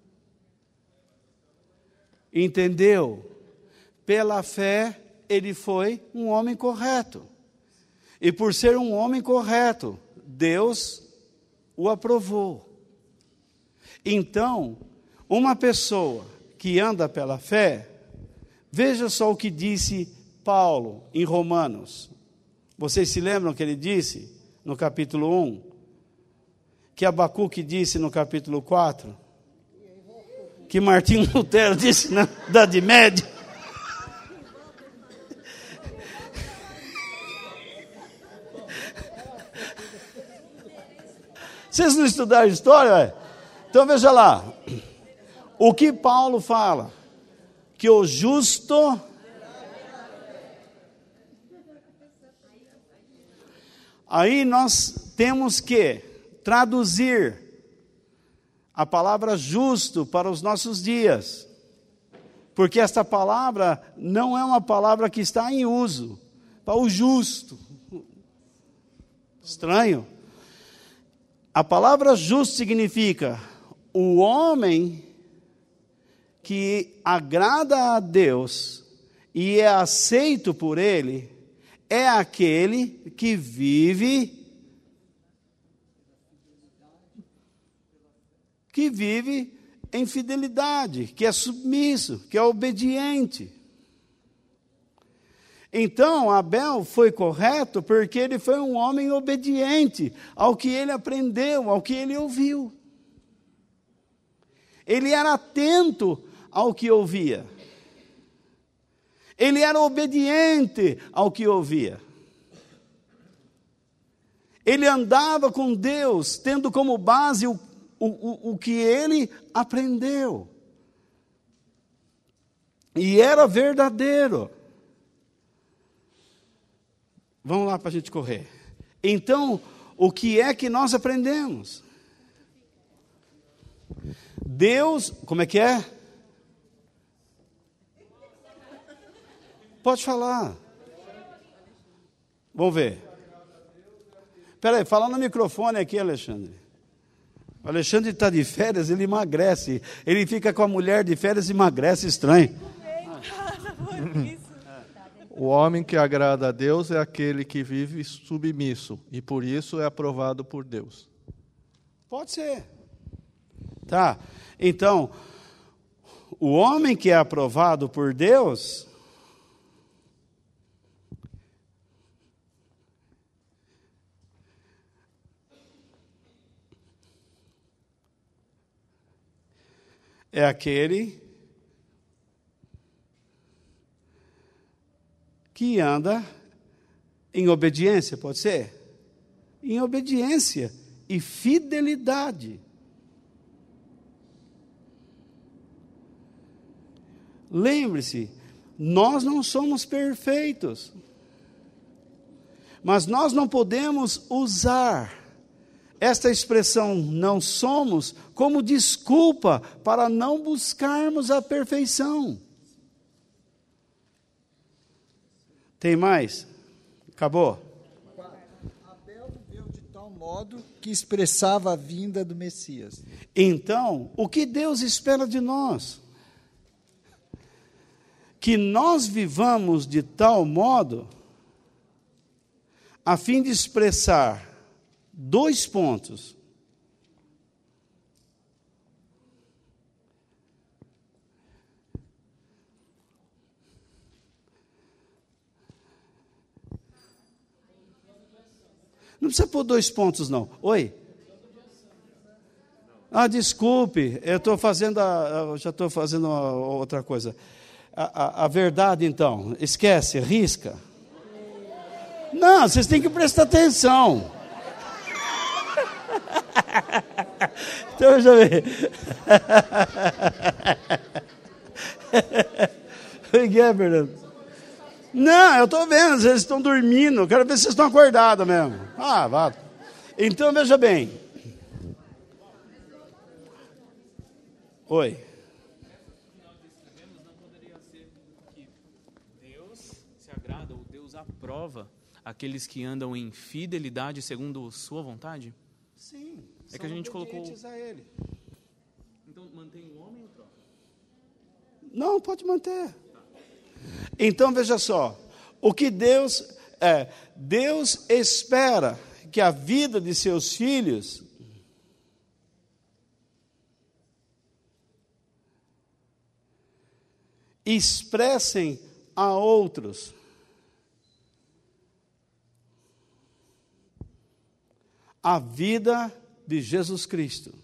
Entendeu? Pela fé, ele foi um homem correto. E por ser um homem correto, Deus o aprovou. Então, uma pessoa que anda pela fé, veja só o que disse Paulo em Romanos. Vocês se lembram que ele disse no capítulo um? Que Abacuque disse no capítulo quatro? Que Martinho Lutero disse na Idade Média? Vocês não estudaram história? Ué? Então veja lá. O que Paulo fala? Que o justo... Aí nós temos que traduzir a palavra justo para os nossos dias. Porque esta palavra não é uma palavra que está em uso. Para o justo. Estranho. A palavra justo significa o homem que agrada a Deus e é aceito por Ele, é aquele que vive, que vive em fidelidade, que é submisso, que é obediente. Então, Abel foi correto porque ele foi um homem obediente ao que ele aprendeu, ao que ele ouviu. Ele era atento ao que ouvia. Ele era obediente ao que ouvia. Ele andava com Deus, tendo como base o, o, o que ele aprendeu. E era verdadeiro. Vamos lá para a gente correr. Então, o que é que nós aprendemos? Deus, como é que é? Pode falar. Vamos ver. Espera aí, fala no microfone aqui, Alexandre. O Alexandre está de férias, ele emagrece. Ele fica com a mulher de férias e emagrece, estranho. O homem que agrada a Deus é aquele que vive submisso, e por isso é aprovado por Deus. Pode ser. Tá, então, o homem que é aprovado por Deus... é aquele que anda em obediência, pode ser? Em obediência e fidelidade. Lembre-se, nós não somos perfeitos, mas nós não podemos usar esta expressão não somos como desculpa para não buscarmos a perfeição. Tem mais? Acabou? Abel viveu de tal modo que expressava a vinda do Messias. Então, o que Deus espera de nós? Que nós vivamos de tal modo a fim de expressar dois pontos. Não precisa pôr dois pontos, não. Oi? Ah, desculpe, eu estou fazendo, a, eu já estou fazendo a, outra coisa. A, a, a verdade, então, esquece, risca. Não, vocês têm que prestar atenção. Então, já vê. O que é, Fernando? Não, eu estou vendo, vocês estão dormindo. Eu quero ver se vocês estão acordados mesmo. Ah, vá. Então, veja bem. Oi. Não poderia ser que Deus se agrada, ou Deus aprova aqueles que andam em fidelidade segundo sua vontade? Sim. É que a gente colocou... a ele. Então, mantém o homem ou troca? Não, pode manter. Então, veja só. O que Deus... É, Deus espera que a vida de seus filhos... expressem a outros a vida de Jesus Cristo.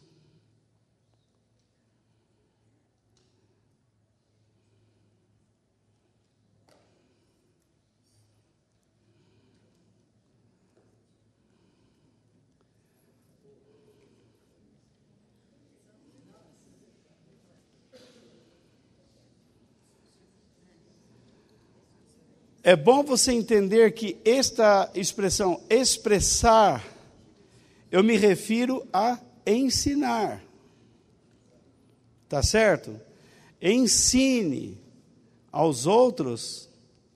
É bom você entender que esta expressão expressar, eu me refiro a ensinar. Tá certo? Ensine aos outros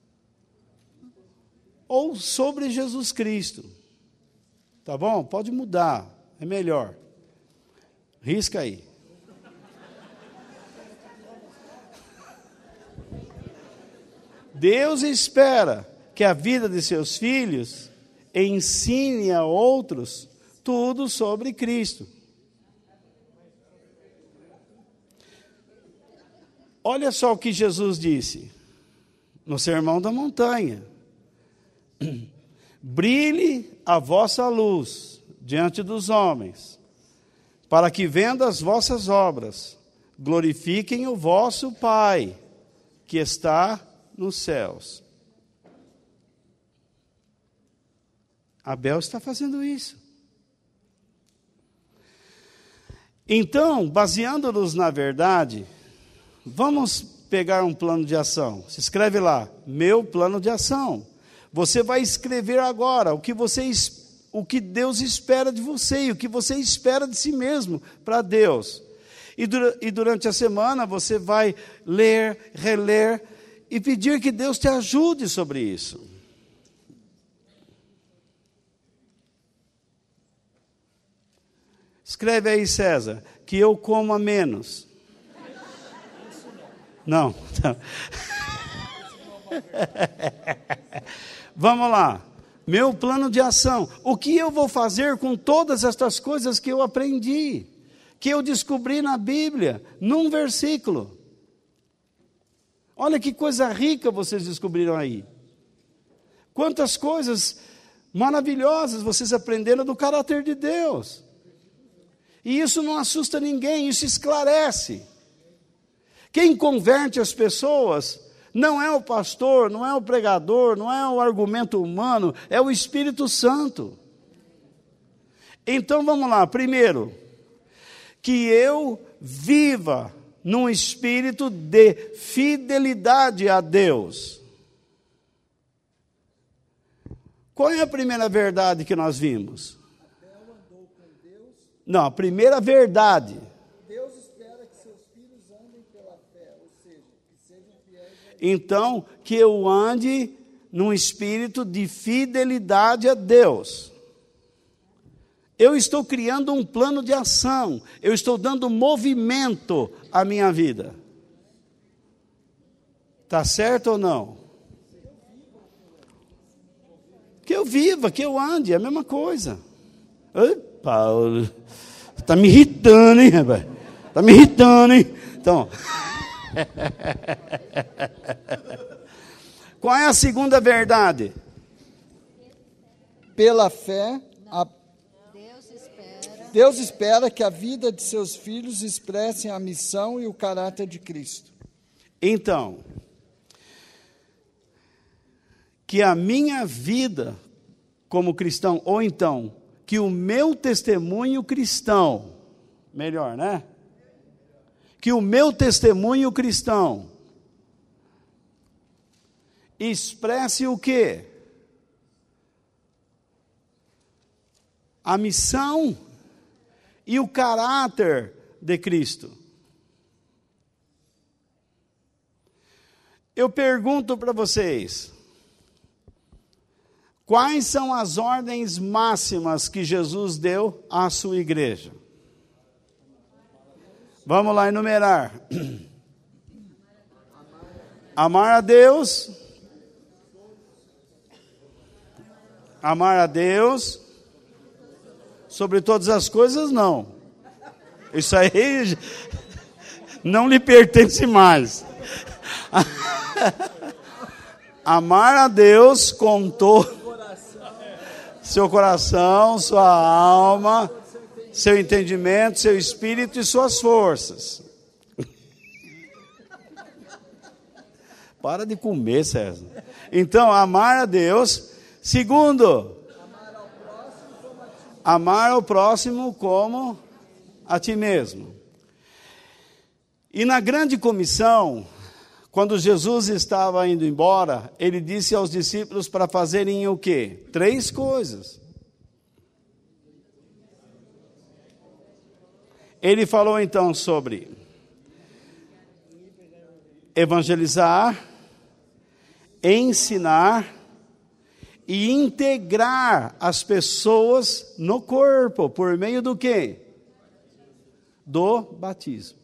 ou sobre Jesus Cristo. Tá bom? Pode mudar, é melhor. Risca aí. Deus espera que a vida de seus filhos ensine a outros tudo sobre Cristo. Olha só o que Jesus disse no Sermão da Montanha. Brilhe a vossa luz diante dos homens, para que vendo as vossas obras, glorifiquem o vosso Pai, que está nos céus. Abel está fazendo isso. Então, baseando-nos na verdade, vamos pegar um plano de ação. Se escreve lá, meu plano de ação. Você vai escrever agora o que, você, o que Deus espera de você e o que você espera de si mesmo para Deus. E, dura, e durante a semana você vai ler, reler e pedir que Deus te ajude sobre isso. Escreve aí, César, que eu coma menos. Não. Não. Vamos lá. Meu plano de ação. O que eu vou fazer com todas estas coisas que eu aprendi, que eu descobri na Bíblia, num versículo? Olha que coisa rica vocês descobriram aí. Quantas coisas maravilhosas vocês aprenderam do caráter de Deus. E isso não assusta ninguém, isso esclarece. Quem converte as pessoas não é o pastor, não é o pregador, não é o argumento humano, é o Espírito Santo. Então vamos lá, primeiro, que eu viva num espírito de fidelidade a Deus. Qual é a primeira verdade que nós vimos? Não, a primeira verdade. Deus espera que seus filhos andem pela fé, ou seja, que sejam fiéis a Deus. Então, que eu ande num espírito de fidelidade a Deus. Eu estou criando um plano de ação, eu estou dando movimento à minha vida. Está certo ou não? Que eu viva, que eu ande, é a mesma coisa. Opa, está me irritando, hein, rapaz? Está me irritando, hein? Então, qual é a segunda verdade? Pela fé, a... Deus, espera. Deus espera que a vida de seus filhos expressem a missão e o caráter de Cristo. Então, que a minha vida como cristão, ou então, que o meu testemunho cristão, melhor, né? Que o meu testemunho cristão expresse o quê? A missão e o caráter de Cristo. Eu pergunto para vocês, quais são as ordens máximas que Jesus deu à sua igreja? Vamos lá enumerar. Amar a Deus. Amar a Deus. Sobre todas as coisas, não. Isso aí não lhe pertence mais. Amar a Deus com todo seu coração, sua alma, seu entendimento, seu espírito e suas forças. Para de comer, César. Então, amar a Deus. Segundo, amar ao próximo como a ti mesmo. E na grande comissão, Quando Jesus estava indo embora, ele disse aos discípulos para fazerem o quê? Três coisas. Ele falou então sobre evangelizar, ensinar e integrar as pessoas no corpo, por meio do quê? Do batismo.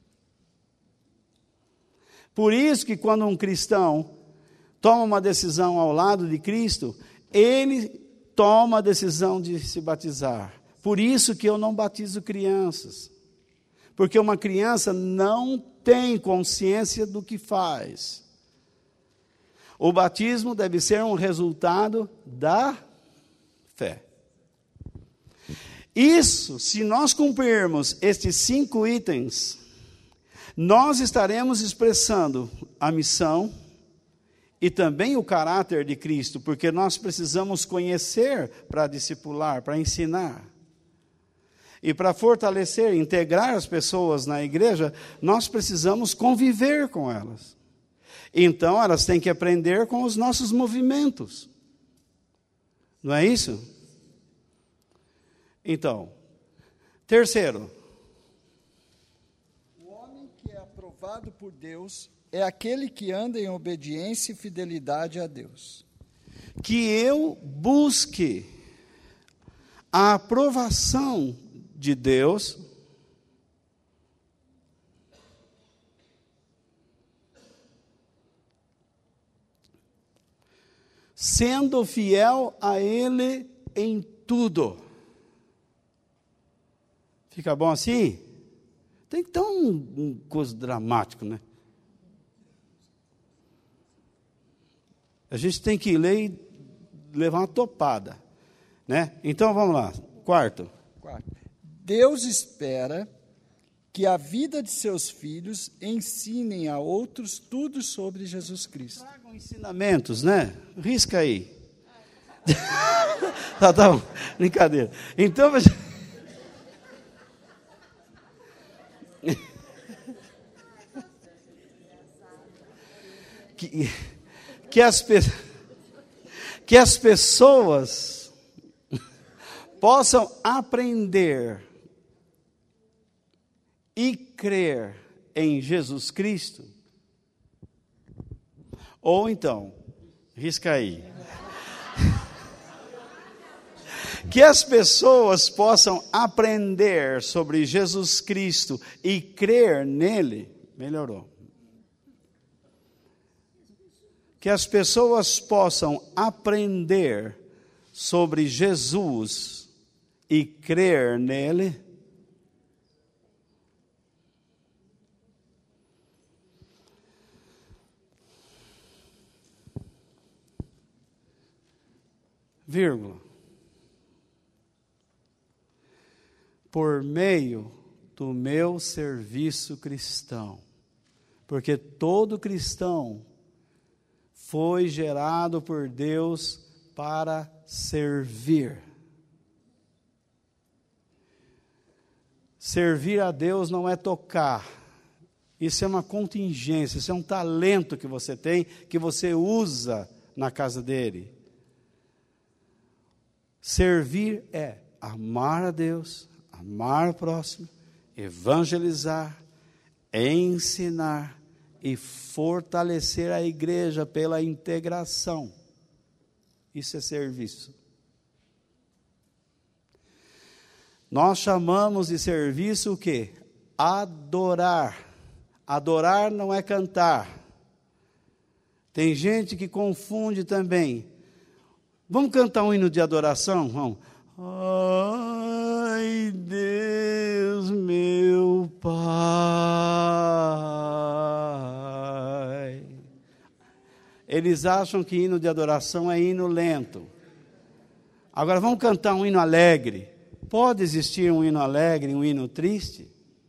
Por isso que quando um cristão toma uma decisão ao lado de Cristo, ele toma a decisão de se batizar. Por isso que eu não batizo crianças. Porque uma criança não tem consciência do que faz. O batismo deve ser um resultado da fé. Isso, se nós cumprirmos estes cinco itens, nós estaremos expressando a missão e também o caráter de Cristo, porque nós precisamos conhecer para discipular, para ensinar. E para fortalecer, integrar as pessoas na igreja, nós precisamos conviver com elas. Então, elas têm que aprender com os nossos movimentos. Não é isso? Então, terceiro. O homem que é aprovado por Deus é aquele que anda em obediência e fidelidade a Deus. Que eu busque a aprovação de Deus sendo fiel a Ele em tudo. Fica bom assim? Tem que ter um, um coisa dramático, né? A gente tem que ler e levar uma topada, né? Então vamos lá. Quarto. Quarto. Deus espera que a vida de seus filhos ensinem a outros tudo sobre Jesus Cristo. Tragam ensinamentos, né? Risca aí. tá, tá bom. Brincadeira. Então, que, que, as, que as pessoas possam aprender e crer em Jesus Cristo, ou então, risca aí, que as pessoas possam aprender sobre Jesus Cristo e crer nele, melhorou. Que as pessoas possam aprender sobre Jesus e crer nele, vírgula, por meio do meu serviço cristão, porque todo cristão foi gerado por Deus para servir. Servir a Deus não é tocar, isso é uma contingência, isso é um talento que você tem, que você usa na casa dele. Servir é amar a Deus, amar o próximo, evangelizar, ensinar e fortalecer a igreja pela integração. Isso é serviço. Nós chamamos de serviço o quê? Adorar. Adorar não é cantar. Tem gente que confunde também. Vamos cantar um hino de adoração? Vamos. Ai, Deus, meu Pai. Eles acham que hino de adoração é hino lento. Agora vamos cantar um hino alegre. Pode existir um hino alegre, um hino triste?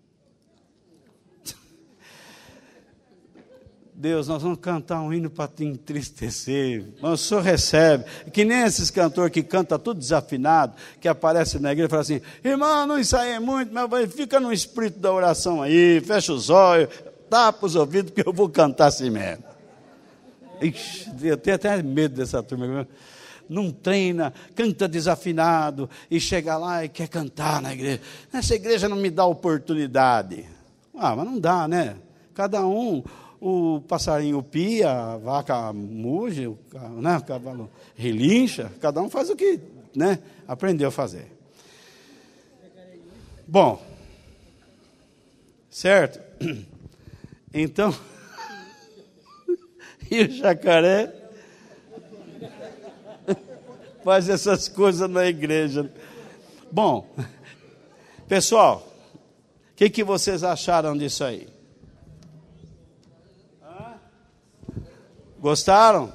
Deus, nós vamos cantar um hino para te entristecer. Mas o senhor recebe. Que nem esses cantores que cantam tudo desafinado, que aparecem na igreja e falam assim, irmão, não ensaiei muito, mas fica no espírito da oração aí, fecha os olhos. tapa os ouvidos, porque eu vou cantar assim mesmo. Ixi, eu tenho até medo dessa turma. Não treina, canta desafinado, e chega lá e quer cantar na igreja. Essa igreja não me dá oportunidade. Ah, mas não dá, né? Cada um, o passarinho pia, a vaca muge, o, né, o cavalo relincha, cada um faz o que, né, aprendeu a fazer. Bom, certo? Então, e o jacaré faz essas coisas na igreja. Bom, pessoal, o que, que vocês acharam disso aí? Hã? Gostaram?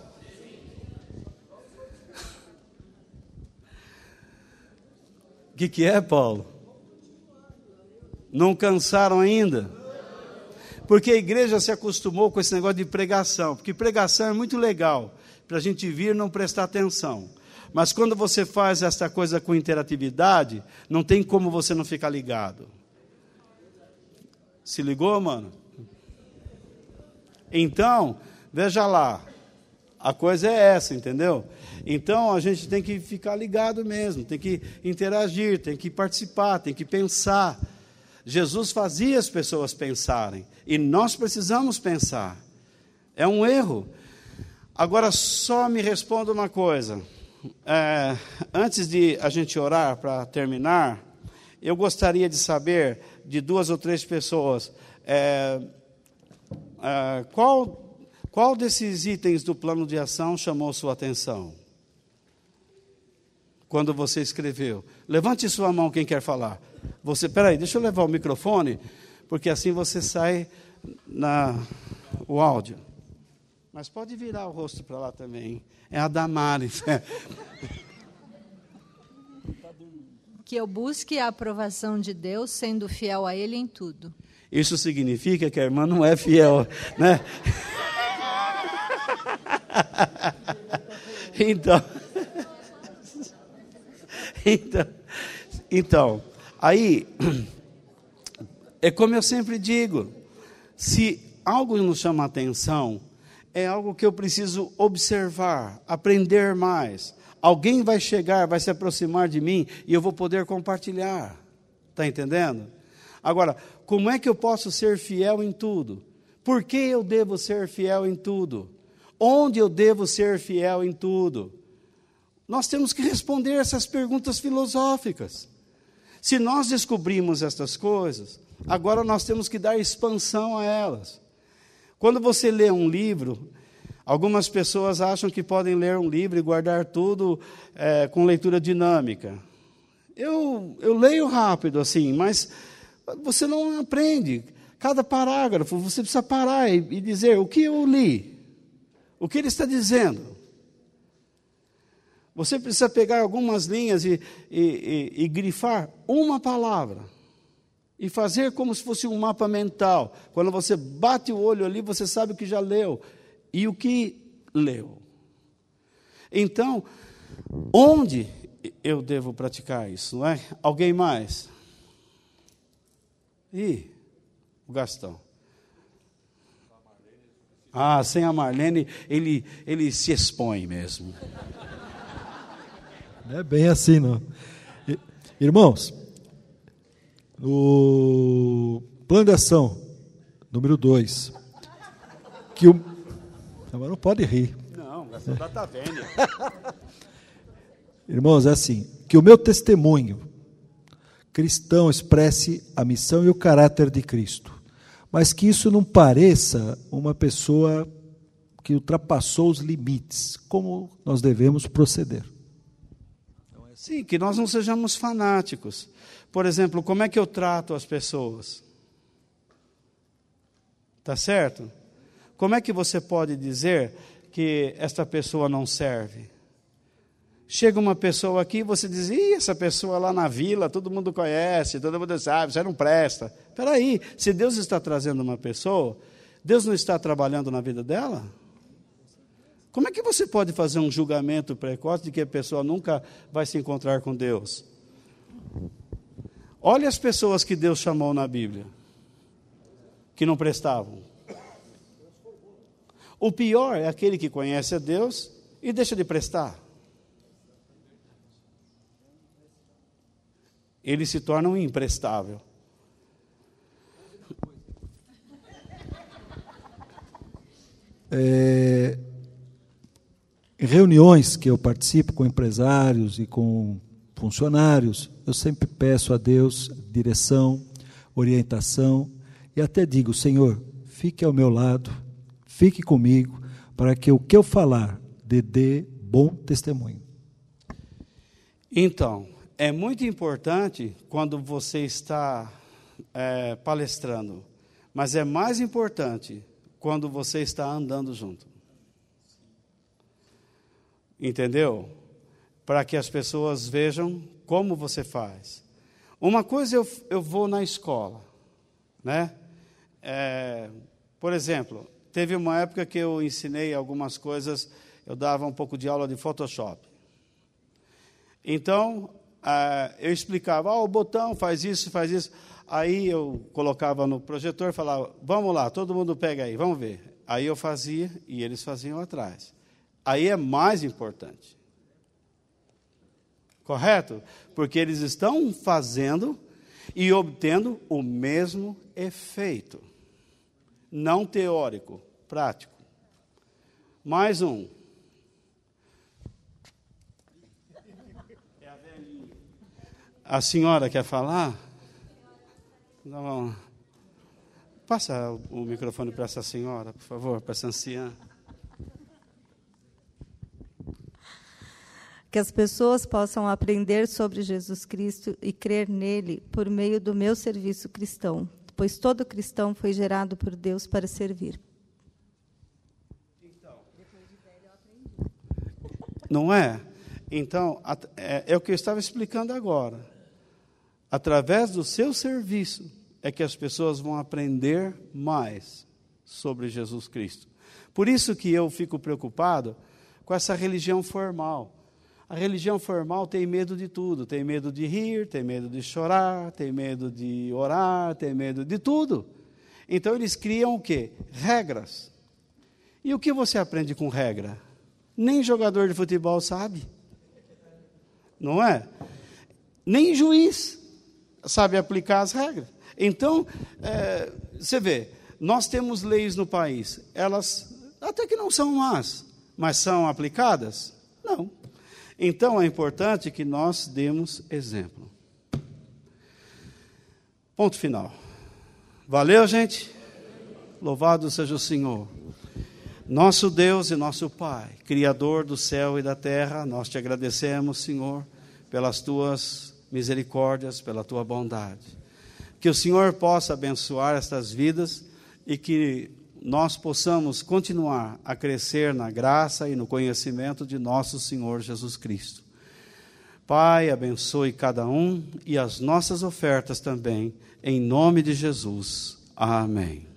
O que, que é, Paulo? Não cansaram ainda? Porque a igreja se acostumou com esse negócio de pregação, porque pregação é muito legal, para a gente vir e não prestar atenção. Mas quando você faz essa coisa com interatividade, não tem como você não ficar ligado. Se ligou, mano? Então, veja lá, a coisa é essa, entendeu? Então, a gente tem que ficar ligado mesmo, tem que interagir, tem que participar, tem que pensar. Jesus fazia as pessoas pensarem, e nós precisamos pensar. É um erro. Agora, só me responda uma coisa. É, antes de a gente orar para terminar, eu gostaria de saber de duas ou três pessoas, é, é, qual, qual desses itens do plano de ação chamou sua atenção? Quando você escreveu. Levante sua mão quem quer falar. Você, peraí, deixa eu levar o microfone, porque assim você sai na o áudio. Mas pode virar o rosto para lá também. É a Damares. Que eu busque a aprovação de Deus, sendo fiel a Ele em tudo. Isso significa que a irmã não é fiel, né? Então, então, então, aí, é como eu sempre digo, se algo nos chama a atenção, é algo que eu preciso observar, aprender mais. Alguém vai chegar, vai se aproximar de mim e eu vou poder compartilhar. Está entendendo? Agora, como é que eu posso ser fiel em tudo? Por que eu devo ser fiel em tudo? Onde eu devo ser fiel em tudo? Nós temos que responder essas perguntas filosóficas. Se nós descobrimos estas coisas, agora nós temos que dar expansão a elas. Quando você lê um livro, algumas pessoas acham que podem ler um livro e guardar tudo é, com leitura dinâmica. Eu, eu leio rápido assim, mas você não aprende. Cada parágrafo, você precisa parar e, e dizer o que eu li, o que ele está dizendo. Você precisa pegar algumas linhas e, e, e, e grifar uma palavra. E fazer como se fosse um mapa mental. Quando você bate o olho ali, você sabe o que já leu. E o que leu. Então, onde eu devo praticar isso, não é? Alguém mais? Ih, o Gastão. Ah, sem a Marlene, ele, ele se expõe mesmo. Não é bem assim, não. Irmãos, o plano de ação, número dois, que o... Agora não pode rir. Não, essa data velha. Irmãos, é assim, que o meu testemunho cristão expresse a missão e o caráter de Cristo, mas que isso não pareça uma pessoa que ultrapassou os limites, como nós devemos proceder. Sim, que nós não sejamos fanáticos. Por exemplo, como é que eu trato as pessoas? Tá certo? Como é que você pode dizer que esta pessoa não serve? Chega uma pessoa aqui e você diz, ih, essa pessoa lá na vila, todo mundo conhece, todo mundo sabe, você não presta. Espera aí, se Deus está trazendo uma pessoa, Deus não está trabalhando na vida dela? Como é que você pode fazer um julgamento precoce de que a pessoa nunca vai se encontrar com Deus? Olha as pessoas que Deus chamou na Bíblia. que não prestavam. O pior é aquele que conhece a Deus e deixa de prestar. Ele se torna um imprestável. É, em reuniões que eu participo com empresários e com funcionários, eu sempre peço a Deus direção, orientação e até digo: Senhor, fique ao meu lado, fique comigo, para que o que eu falar dê, dê bom testemunho. Então, é muito importante quando você está é, palestrando, mas é mais importante quando você está andando junto. Entendeu? Para que as pessoas vejam como você faz. Uma coisa eu, eu vou na escola, né? É, por exemplo, teve uma época que eu ensinei algumas coisas, eu dava um pouco de aula de Photoshop. Então, ah, eu explicava, ah, o botão faz isso, faz isso. Aí eu colocava no projetor e falava, vamos lá, todo mundo pega aí, vamos ver. Aí eu fazia e eles faziam atrás. Aí é mais importante. Correto? Porque eles estão fazendo e obtendo o mesmo efeito. Não teórico, prático. Mais um. A senhora quer falar? Não. Passa o microfone para essa senhora, por favor, para essa anciã. Que as pessoas possam aprender sobre Jesus Cristo e crer nele por meio do meu serviço cristão, pois todo cristão foi gerado por Deus para servir. Então, não é? Então, é, é o que eu estava explicando agora. Através do seu serviço é que as pessoas vão aprender mais sobre Jesus Cristo. Por isso que eu fico preocupado com essa religião formal. A religião formal tem medo de tudo, tem medo de rir, tem medo de chorar, tem medo de orar, tem medo de tudo. Então eles criam o quê? Regras. E o que você aprende com regra? Nem jogador de futebol sabe. Não é? Nem juiz sabe aplicar as regras. Então, é, você vê, nós temos leis no país, elas até que não são más, mas são aplicadas? Não. Então, é importante que nós demos exemplo. Ponto final. Valeu, gente? Louvado seja o Senhor. Nosso Deus e nosso Pai, Criador do céu e da terra, nós te agradecemos, Senhor, pelas tuas misericórdias, pela tua bondade. Que o Senhor possa abençoar estas vidas e que nós possamos continuar a crescer na graça e no conhecimento de nosso Senhor Jesus Cristo. Pai, abençoe cada um e as nossas ofertas também, em nome de Jesus. Amém.